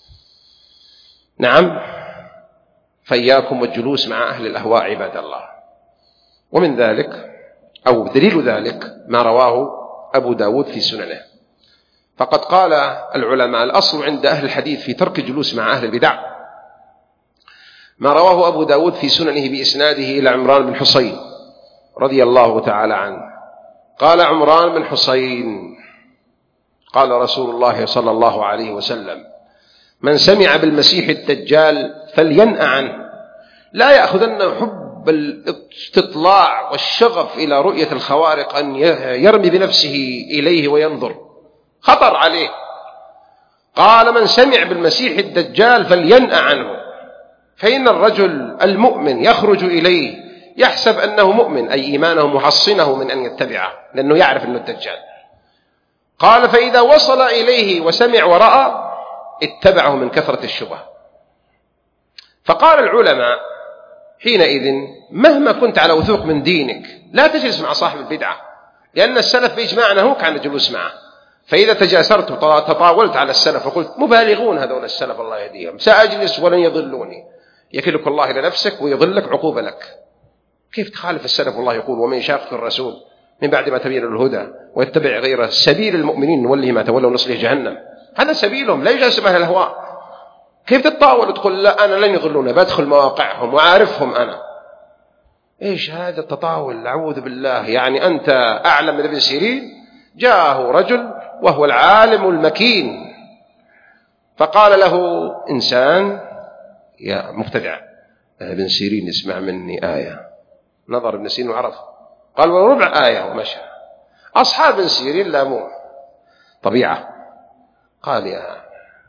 نعم، فإياكم والجلوس مع أهل الأهواء عباد الله. ومن ذلك أو دليل ذلك ما رواه أبو داود في سننه، فقد قال العلماء: الأصل عند أهل الحديث في ترك الجلوس مع أهل البدع ما رواه أبو داود في سننه بإسناده إلى عمران بن حصين رضي الله تعالى عنه. قال عمران بن حصين: قال رسول الله صلى الله عليه وسلم: من سمع بالمسيح الدجال فلينأ عنه، لا يأخذن حب الاستطلاع والشغف إلى رؤية الخوارق أن يرمي بنفسه إليه وينظر، خطر عليه. قال: من سمع بالمسيح الدجال فلينأ عنه، فإن الرجل المؤمن يخرج إليه يحسب أنه مؤمن، أي إيمانه محصنه من أن يتبعه، لأنه يعرف أنه الدجال. قال: فإذا وصل إليه وسمع ورأى اتبعه من كثرة الشبه. فقال العلماء حينئذ: مهما كنت على وثوق من دينك لا تجلس مع صاحب البدعة، لأن السلف بإجماع نهوك عن الجلوس معه. فإذا تجاسرت وتطاولت على السلف وقلت: مبالغون هذول السلف الله يهديهم، سأجلس ولن يضلوني، يكلك الله إلى نفسك ويضلك عقوبة لك. كيف تخالف السلف؟ والله يقول: ومن يشاقق الرسول من بعد ما تبين الهدى ويتبع غير سبيل المؤمنين نوله ما تولوا ونصله جهنم. هذا سبيلهم، لا يجلس مع الأهواء. كيف تتطاول وتقول: لا أنا لن يضلون، بدخل مواقعهم وعارفهم أنا؟ إيش هذا التطاول؟ أعوذ بالله. يعني أنت أعلم من ابن سيرين؟ جاءه رجل وهو العالم المكين فقال له إنسان: يا مبتدع، ابن سيرين اسمع مني آية. نظر ابن سيرين وعرف، قال: وربع آية، ومشى. أصحاب ابن سيرين لاموه طبيعة. قال: يا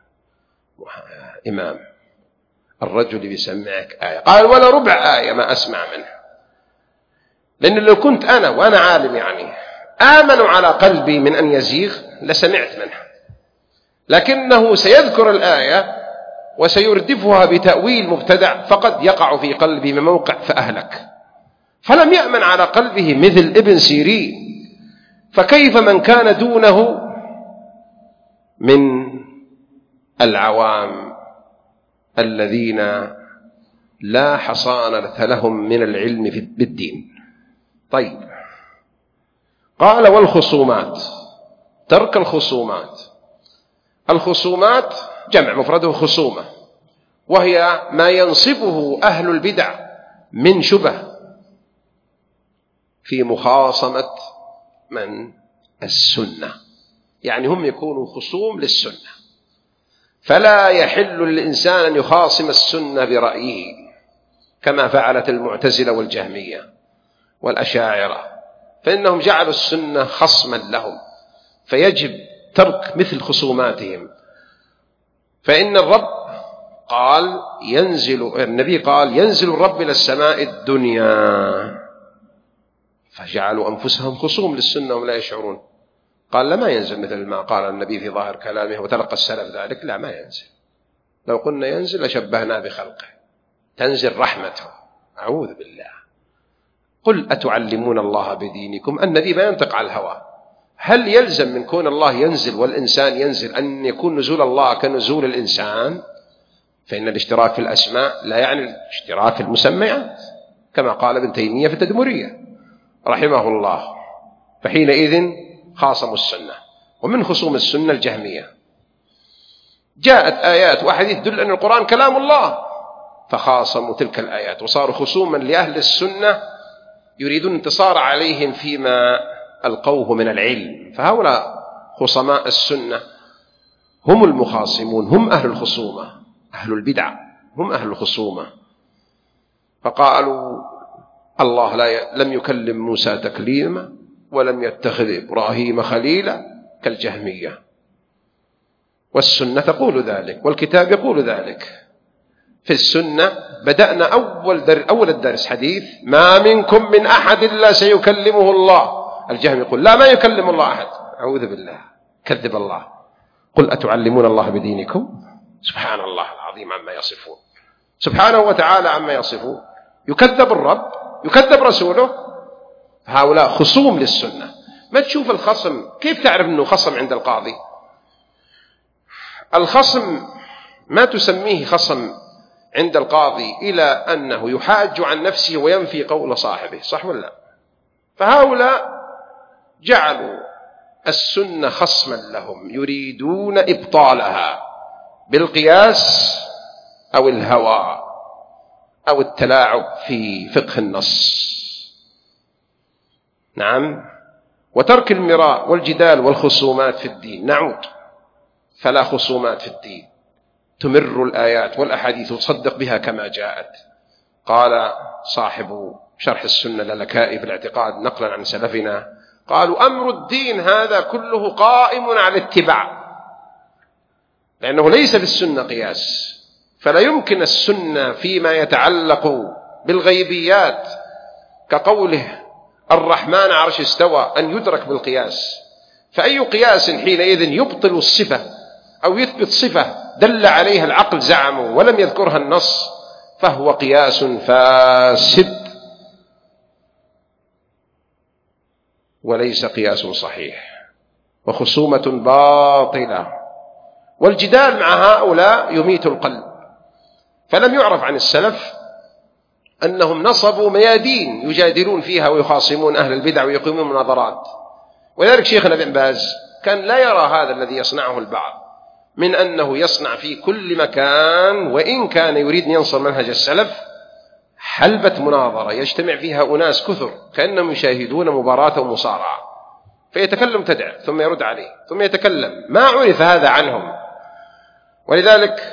إمام، الرجل بيسمعك آية. قال: ولا ربع آية ما أسمع منها، لأن لو كنت أنا وأنا عالم يعني آمن على قلبي من أن يزيغ لسمعت منها، لكنه سيذكر الآية وسيردفها بتأويل مبتدع فقد يقع في قلبي من موقع فأهلك. فلم يأمن على قلبه مثل ابن سيرين، فكيف من كان دونه من العوام الذين لا حصانة لهم من العلم بالدين. طيب، قال: والخصومات، ترك الخصومات. الخصومات جمع مفرده خصومة، وهي ما ينصبه أهل البدع من شبه في مخاصمة من السنة، يعني هم يكونوا خصوم للسنة، فلا يحل للإنسان أن يخاصم السنة برأيه كما فعلت المعتزلة والجهمية والأشاعرة، فإنهم جعلوا السنة خصما لهم، فيجب ترك مثل خصوماتهم. فإن الرب قال النبي قال ينزل الرب إلى السماء الدنيا، فجعلوا أنفسهم خصوم للسنة وهم لا يشعرون. قال لما ينزل مثل ما قال النبي في ظاهر كلامه وتلقى السلف ذلك، لا ما ينزل، لو قلنا ينزل لشبهنا بخلقه، تنزل رحمته، أعوذ بالله. قل أتعلمون الله بدينكم، النبي ما ينطق على الهوى. هل يلزم من كون الله ينزل والإنسان ينزل أن يكون نزول الله كنزول الإنسان؟ فإن الاشتراك في الأسماء لا يعني الاشتراك في المسميات، كما قال ابن تيمية في التدمرية رحمه الله. فحينئذ خاصموا السنة، ومن خصوم السنة الجهمية. جاءت آيات وأحاديث تدل أن القرآن كلام الله، فخاصموا تلك الآيات وصاروا خصوما لأهل السنة يريدون انتصار عليهم فيما ألقوه من العلم. فهؤلاء خصماء السنة هم المخاصمون، هم أهل الخصومة. أهل البدع هم أهل الخصومة. فقالوا الله لم يكلم موسى تكليما ولم يتخذ إبراهيم خليلا كالجهمية، والسنة تقول ذلك والكتاب يقول ذلك. في السنة بدأنا أول الدرس حديث ما منكم من أحد إلا سيكلمه الله. الجهم يقول لا، ما يكلم الله أحد، أعوذ بالله، كذب الله. قل أتعلمون الله بدينكم، سبحان الله العظيم عما يصفون، سبحانه وتعالى عما يصفون. يكذب الرب، يكذب رسوله. هؤلاء خصوم للسنة. ما تشوف الخصم كيف تعرف أنه خصم عند القاضي؟ الخصم ما تسميه خصم عند القاضي إلى أنه يحاج عن نفسه وينفي قول صاحبه، صح ولا لا؟ فهؤلاء جعلوا السنة خصما لهم، يريدون إبطالها بالقياس أو الهوى أو التلاعب في فقه النص. نعم، وترك المراء والجدال والخصومات في الدين. نعود، فلا خصومات في الدين، تمر الآيات والأحاديث وتصدق بها كما جاءت. قال صاحب شرح السنة للكائي في الاعتقاد نقلا عن سلفنا، قالوا أمر الدين هذا كله قائم على الاتباع، لأنه ليس في السنة قياس، فلا يمكن السنة فيما يتعلق بالغيبيات كقوله الرحمن عرش استوى أن يدرك بالقياس. فأي قياس حينئذ يبطل الصفة أو يثبت صفة دل عليها العقل زعمه ولم يذكرها النص، فهو قياس فاسد وليس قياس صحيح، وخصومة باطلة. والجدال مع هؤلاء يميت القلب. فلم يعرف عن السلف أنهم نصبوا ميادين يجادلون فيها ويخاصمون أهل البدع ويقيمون مناظرات. ولذلك شيخنا بن باز كان لا يرى هذا الذي يصنعه البعض من أنه يصنع في كل مكان، وإن كان يريد أن ينصر منهج السلف، حلبة مناظرة يجتمع فيها أناس كثر كأنهم يشاهدون مباراة ومصارعة، فيتكلم تدع ثم يرد عليه ثم يتكلم، ما عرف هذا عنهم. ولذلك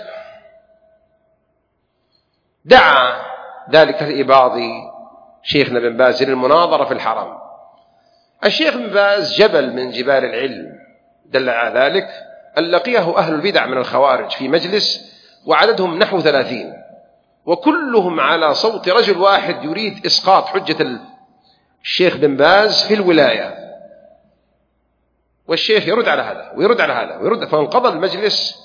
دعا ذلك الإباضي شيخنا بن باز للمناظرة في الحرم. الشيخ بن باز جبل من جبال العلم، دل على ذلك أن لقيه أهل البدع من الخوارج في مجلس وعددهم نحو 30، وكلهم على صوت رجل واحد يريد إسقاط حجة الشيخ بن باز في الولاية، والشيخ يرد على هذا ويرد على هذا ويرد، فانقضى المجلس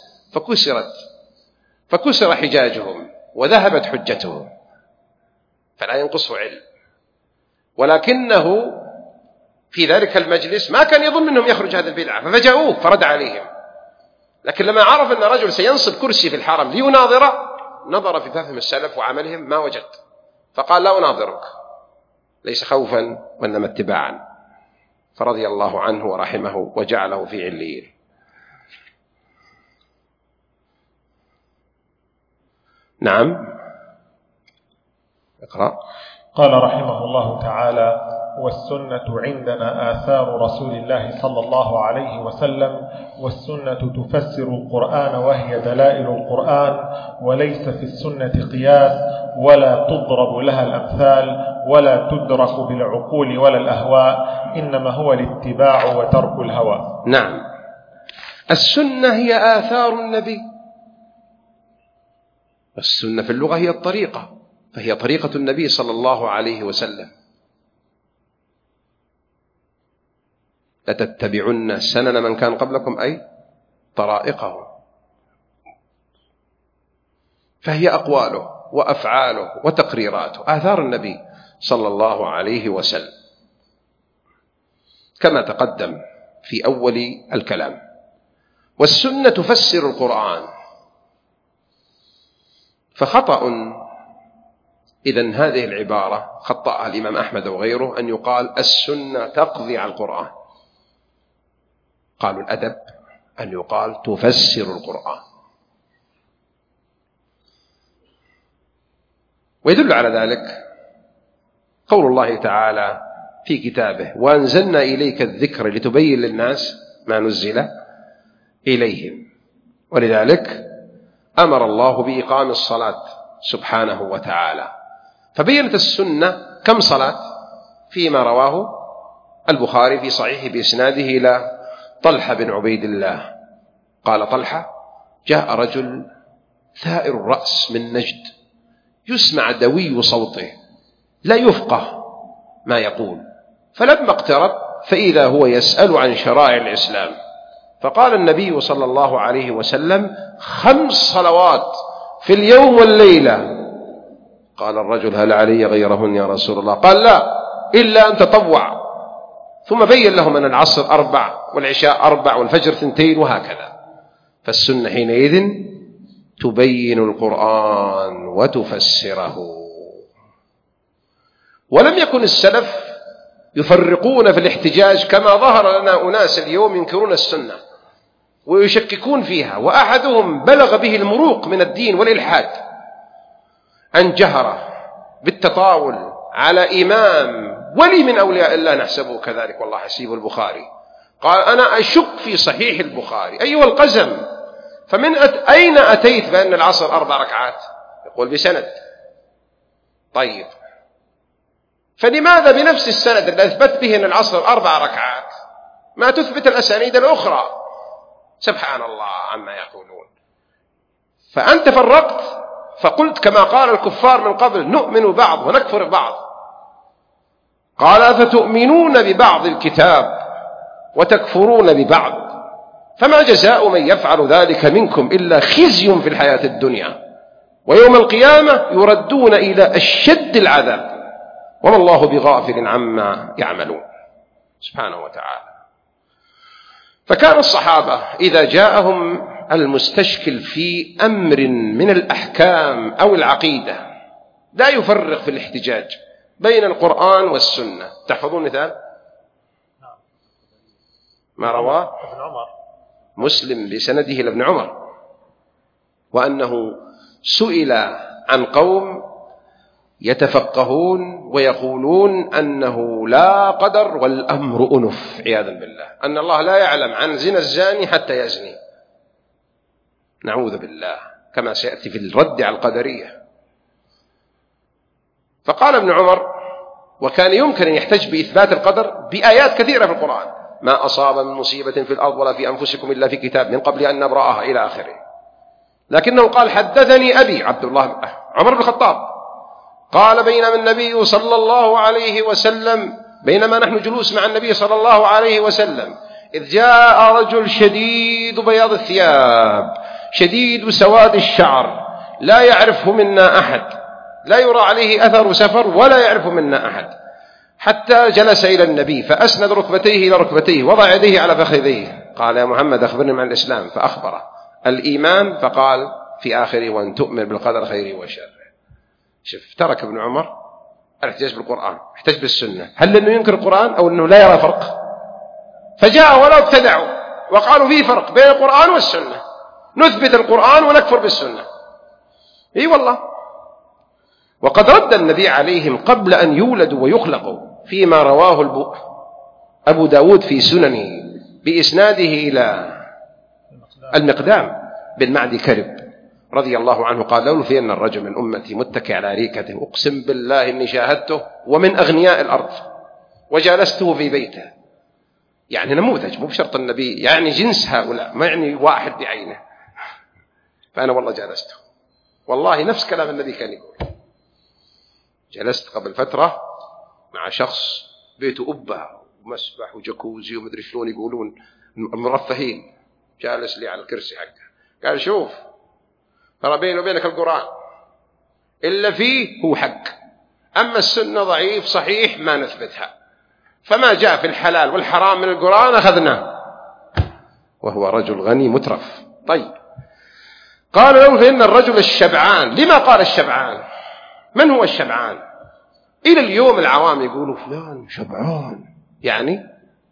فكسر حجاجهم وذهبت حجتهم، فلا ينقصه علم. ولكنه في ذلك المجلس ما كان يظن أنهم يخرج هذا البدعة، ففجأوه فرد عليهم. لكن لما عرف أن رجل سينصب كرسي في الحرم ليناظره، نظر في فهم السلف وعملهم ما وجد، فقال لا أناظرك، ليس خوفا وإنما اتباعا، فرضي الله عنه ورحمه وجعله في عليين. نعم اقرأ. قال رحمه الله تعالى: والسنة عندنا آثار رسول الله صلى الله عليه وسلم، والسنة تفسر القرآن وهي دلائل القرآن، وليس في السنة قياس ولا تضرب لها الأمثال ولا تدرك بالعقول ولا الأهواء، إنما هو الاتباع وترك الهوى. نعم، السنة هي آثار النبي. السنة في اللغة هي الطريقة، فهي طريقة النبي صلى الله عليه وسلم. لتتبعن سنن من كان قبلكم أي طرائقه، فهي أقواله وأفعاله وتقريراته، آثار النبي صلى الله عليه وسلم كما تقدم في أول الكلام. والسنة تفسر القرآن، فخطأ إذن هذه العبارة خطأها الإمام أحمد وغيره أن يقال السنة تقضي على القرآن. قالوا الأدب أن يقال تفسر القرآن. ويدل على ذلك قول الله تعالى في كتابه: وأنزلنا إليك الذكر لتبين للناس ما نزل إليهم. ولذلك أمر الله بإقام الصلاة سبحانه وتعالى، فبينت السنة كم صلاة فيما رواه البخاري في صحيحه بإسناده إلى طلحة بن عبيد الله قال طلحة: جاء رجل ثائر الرأس من نجد يسمع دوي صوته لا يفقه ما يقول، فلما اقترب فإذا هو يسأل عن شرائع الإسلام، فقال النبي صلى الله عليه وسلم: 5 صلوات في اليوم والليلة. قال الرجل: هل علي غيرهن يا رسول الله؟ قال: لا، إلا أن تطوع. ثم بين لهم أن العصر 4 والعشاء 4 والفجر 2 وهكذا. فالسنة حينئذ تبين القرآن وتفسره. ولم يكن السلف يفرقون في الاحتجاج كما ظهر لنا أناس اليوم ينكرون السنة ويشككون فيها، وأحدهم بلغ به المروق من الدين والإلحاد أن جهر بالتطاول على إمام ولي من أولياء الله نحسبه كذلك والله حسيب البخاري، قال: أنا أشك في صحيح البخاري. أيها القزم، فمن أين أتيت بأن العصر 4 ركعات؟ يقول: بسند. طيب، فلماذا بنفس السند الذي أثبت به أن العصر 4 ركعات ما تثبت الأسانيد الأخرى؟ سبحان الله عما يقولون. فأنت فرقت فقلت كما قال الكفار من قبل: نؤمن بعض ونكفر بعض. قال: أفتؤمنون ببعض الكتاب وتكفرون ببعض، فما جزاء من يفعل ذلك منكم إلا خزي في الحياة الدنيا ويوم القيامة يردون إلى أشد العذاب وما الله بغافل عما يعملون سبحانه وتعالى. فكان الصحابة إذا جاءهم المستشكل في أمر من الأحكام أو العقيدة لا يفرق في الاحتجاج بين القرآن والسنة. تحفظون مثال ما رواه مسلم بسنده لابن عمر، وأنه سئل عن قوم يتفقهون ويقولون أنه لا قدر والأمر أنف عياذا بالله، أن الله لا يعلم عن زنا الزاني حتى يزني، نعوذ بالله، كما سيأتي في الرد على القدرية. فقال ابن عمر، وكان يمكن أن يحتج بإثبات القدر بآيات كثيرة في القرآن: ما أصاب من مصيبة في الأرض ولا في أنفسكم إلا في كتاب من قبل أن نبرأها إلى آخره. لكنه قال: حدثني أبي عبد الله عمر بن الخطاب قال: بينما النبي صلى الله عليه وسلم بينما نحن جلوس مع النبي صلى الله عليه وسلم إذ جاء رجل شديد بياض الثياب شديد سواد الشعر لا يعرفه منا أحد، لا يرى عليه أثر سفر ولا يعرف منا أحد، حتى جلس إلى النبي فأسند ركبتيه إلى ركبتيه وضع يديه على فخذيه، قال: يا محمد أخبرني عن الإسلام، فأخبره الإيمان، فقال في آخره: وأن تؤمن بالقدر خيره وشره. شوف، ترك ابن عمر الاحتجاج بالقرآن، احتج بالسنة. هل أنه ينكر القرآن أو أنه لا يرى فرق؟ فجاء ولا ابتدعوا وقالوا فيه فرق بين القرآن والسنة، نثبت القرآن ونكفر بالسنة. إي والله. وقد رد النبي عليهم قبل أن يولدوا ويخلقوا فيما رواه أبو داود في سننه بإسناده إلى المقدام بن معدي كرب رضي الله عنه قال: لو فينا الرجل من أمتي متكئ على أريكته أقسم بالله إني شاهدته ومن أغنياء الأرض وجالسته في بيته. يعني نموذج، مو بشرط النبي، يعني جنس هؤلاء، ما يعني واحد بعينه. فأنا والله جالسته، والله نفس كلام النبي كان يقول. جلست قبل فترة مع شخص بيته أبة ومسبح وجاكوزي ومدري شلون يقولون المرفهين، جالس لي على الكرسي حقه. قال: شوف، ترى بيني وبينك القرآن إلا فيه هو حق، أما السنة ضعيف صحيح ما نثبتها، فما جاء في الحلال والحرام من القرآن أخذناه. وهو رجل غني مترف. طيب، قال له: فإن الرجل الشبعان. لما قال الشبعان؟ من هو الشبعان؟ إلى اليوم العوام يقولوا فلان شبعان، يعني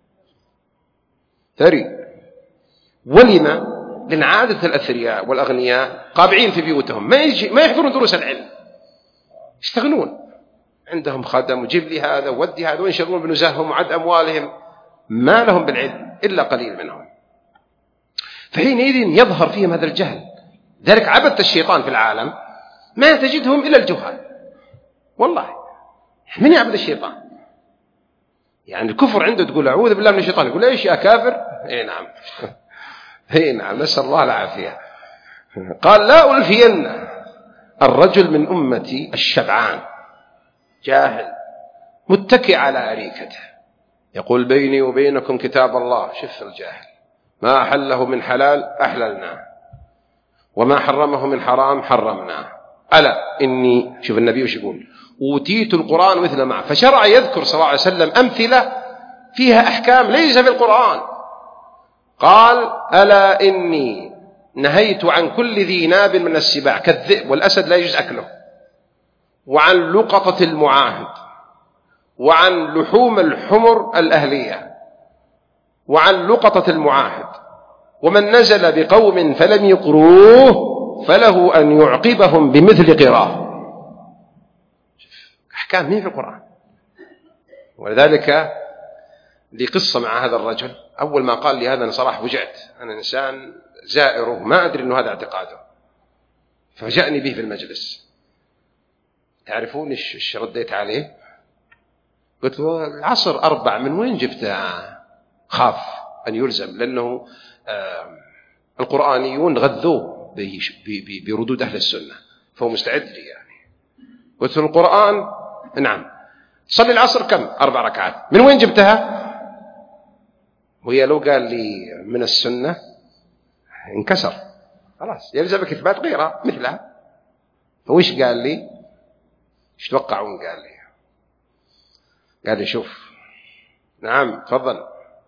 ثري. ولما؟ لأن عادة الأثرياء والأغنياء قابعين في بيوتهم، ما يحضرون دروس العلم، يشتغلون، عندهم خدم وجيب لي هذا وودي هذا، وينشغلون بنزاههم وعد أموالهم، ما لهم بالعلم إلا قليل منهم. فحينئذ يظهر فيهم هذا الجهل. ذلك عبث الشيطان في العالم ما تجدهم إلا الجهال. والله من يعبد الشيطان؟ يعني الكفر عنده تقول أعوذ بالله من الشيطان، يقول: إيش يا كافر؟ إيه نعم. إيه نعم، نسأل الله العافية. قال: لا ألفين الرجل من أمتي الشبعان جاهل متكئ على أريكته يقول: بيني وبينكم كتاب الله. شف الجاهل، ما أحله من حلال أحللناه وما حرمه من حرام حرمناه. ألا إني، شوف النبي وش يقول: أوتيت القرآن مثل معه. فشرع يذكر صلى الله عليه وسلم أمثلة فيها أحكام ليس في القرآن. قال: ألا إني نهيت عن كل ذي ناب من السباع كالذئب والأسد لا يجوز أكله، وعن لقطة المعاهد، وعن لحوم الحمر الأهلية، وعن لقطة المعاهد. ومن نزل بقوم فلم يقروه فله أن يعقبهم بمثل قراه. أحكام مين في القرآن. ولذلك لي قصة مع هذا الرجل. أول ما قال لي هذا أنا صراحة وجعت، أنا إنسان زائره ما أدري أنه هذا اعتقاده، فجأني به في المجلس. تعرفون إيش رديت عليه؟ قلت له: العصر 4 من وين جبتها؟ خاف أن يلزم، لأنه القرآنيون غذوه بردود أهل السنة، فهو مستعد لي يعني. قلت له: القرآن نعم، صلي العصر كم؟ 4 ركعات. من وين جبتها؟ وهي لو قال لي من السنة انكسر، خلاص يلزمك إثبات غيرها مثلها. فوش قال لي؟ ايش توقعون قال لي؟ قال لي: شوف، نعم تفضل،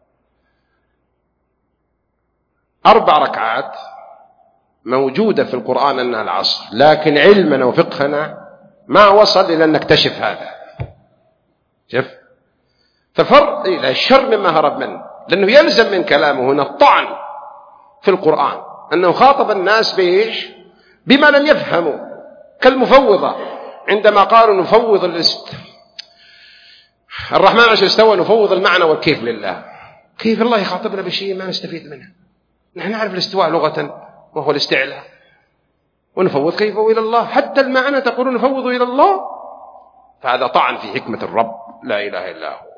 4 ركعات موجودة في القرآن أنها العصر، لكن علمنا وفقهنا ما وصل إلى أن نكتشف هذا. شوف، ففر إلى الشر مما هرب منه، لأنه يلزم من كلامه هنا الطعن في القرآن، أنه خاطب الناس بإيش؟ بما لم يفهموا، كالمفوضة عندما قالوا نفوض الرحمن عشان استوى، نفوض المعنى والكيف لله. كيف الله يخاطبنا بشيء ما نستفيد منه؟ نحن نعرف الاستواء لغة وهو الاستعلاء، ونفوض كيفه إلى الله، حتى المعنى تقولون نفوض إلى الله. فهذا طعن في حكمة الرب لا إله إلا هو.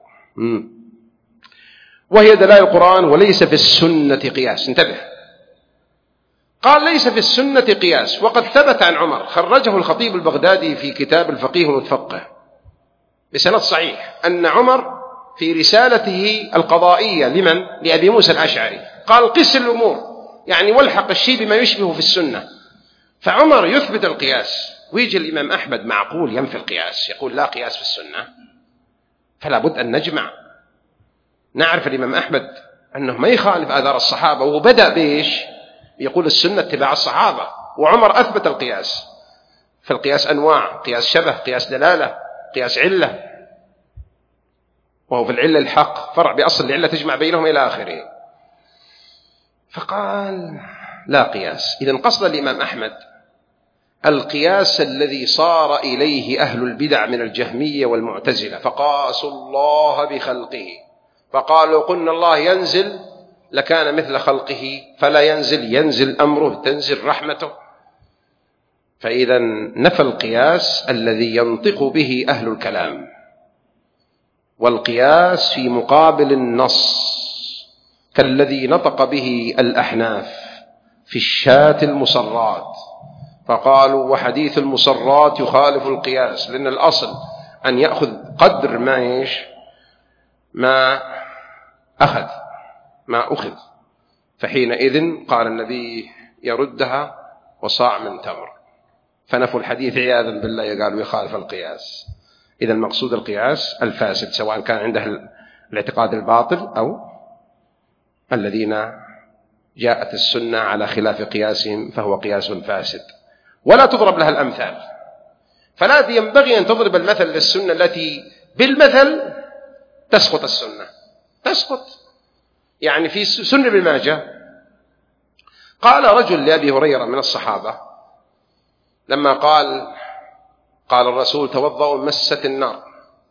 وهي دلائل القرآن وليس في السنة قياس. انتبه، قال: ليس في السنة قياس. وقد ثبت عن عمر، خرجه الخطيب البغدادي في كتاب الفقيه المتفقه بسند صحيح، أن عمر في رسالته القضائية لأبي موسى الأشعري قال: قس الأمور، يعني والحق الشيء بما يشبه في السنة. فعمر يثبت القياس، ويجي الإمام أحمد معقول ينفي القياس، يقول لا قياس في السنة. فلا بد أن نجمع، نعرف الإمام أحمد أنه ما يخالف آثار الصحابة، وبدأ بإيش؟ يقول السنة اتباع الصحابة. وعمر أثبت القياس. فالقياس أنواع: قياس شبه، قياس دلالة، قياس علة، وهو في العلة الحق، فرع بأصل العلة تجمع بينهم إلى آخره. فقال: لا قياس. إذن قصد الإمام أحمد القياس الذي صار إليه أهل البدع من الجهمية والمعتزلة، فقاسوا الله بخلقه، فقالوا قلنا الله ينزل لكان مثل خلقه، فلا ينزل، ينزل أمره، تنزل رحمته. فإذا نفى القياس الذي ينطق به أهل الكلام، والقياس في مقابل النص كالذي نطق به الأحناف في الشاة المصرات، فقالوا وحديث المصرات يخالف القياس، لأن الأصل أن يأخذ قدر ما أخذ، فحينئذ قال النبي يردها وصاع من تمر، فنفوا الحديث عياذا بالله، قالوا يخالف القياس. إذا المقصود القياس الفاسد، سواء كان عنده الاعتقاد الباطل أو الذين جاءت السنة على خلاف قياسهم، فهو قياس فاسد ولا تضرب لها الأمثال. فلا ينبغي أن تضرب المثل للسنة التي بالمثل تسقط السنة، تسقط. يعني في سنة ابن ماجه قال رجل لأبي هريرة من الصحابة لما قال الرسول توضأوا مست النار،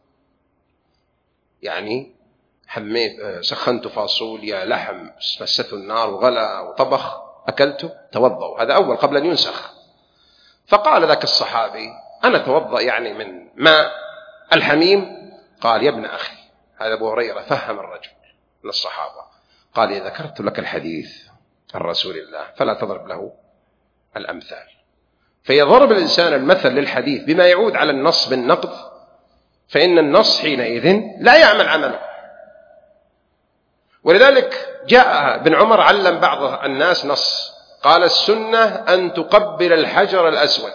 يعني سخنت فاصوليا لحم مسته النار وغلى وطبخ أكلته، توضأوا، هذا أول قبل أن ينسخ. فقال ذاك الصحابي أنا توضأ يعني من ماء الحميم. قال يا ابن أخي، هذا أبو هريرة فهم الرجل من الصحابة، قال إذا ذكرت لك الحديث عن رسول الله فلا تضرب له الأمثال. فيضرب الإنسان المثل للحديث بما يعود على النص بالنقد، فإن النص حينئذ لا يعمل عمله. ولذلك جاء ابن عمر علم بعض الناس نص، قال السنة أن تقبل الحجر الأسود.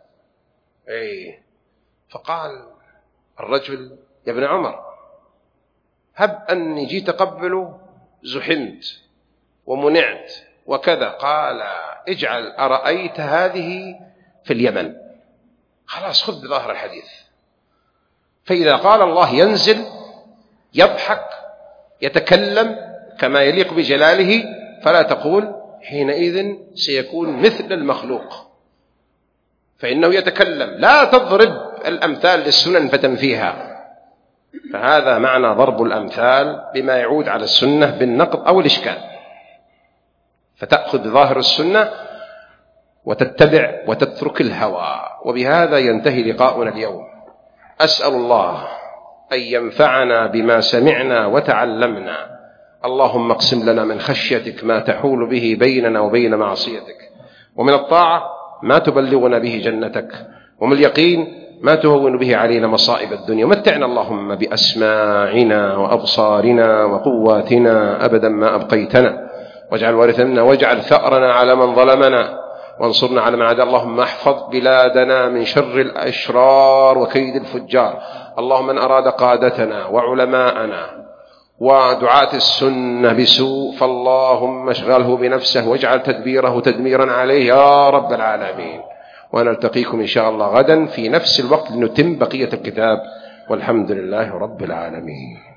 فقال الرجل يا ابن عمر هب أني جيت أقبله زحمت ومنعت وكذا. قال اجعل أرأيت هذه في اليمن، خلاص خذ بظاهر الحديث. فإذا قال الله ينزل يضحك يتكلم كما يليق بجلاله، فلا تقول حينئذ سيكون مثل المخلوق، فإنه يتكلم. لا تضرب الأمثال للسنن فتنفيها، فهذا معنى ضرب الأمثال بما يعود على السنة بالنقض أو الإشكال، فتأخذ بظاهر السنة وتتبع وتترك الهوى. وبهذا ينتهي لقاؤنا اليوم. أسأل الله أن ينفعنا بما سمعنا وتعلمنا. اللهم اقسم لنا من خشيتك ما تحول به بيننا وبين معصيتك، ومن الطاعة ما تبلغنا به جنتك، ومن اليقين ما تهون به علينا مصائب الدنيا. متعنا اللهم بأسماعنا وأبصارنا وقواتنا أبدا ما أبقيتنا، واجعل وارثا منا، واجعل ثأرنا على من ظلمنا، وانصرنا على من عادانا. اللهم احفظ بلادنا من شر الأشرار وكيد الفجار. اللهم من أراد قادتنا وعلماءنا ودعاة السنة بسوء فاللهم اشغله بنفسه واجعل تدبيره تدميرا عليه يا رب العالمين. ونلتقيكم إن شاء الله غدا في نفس الوقت لنتم بقية الكتاب، والحمد لله رب العالمين.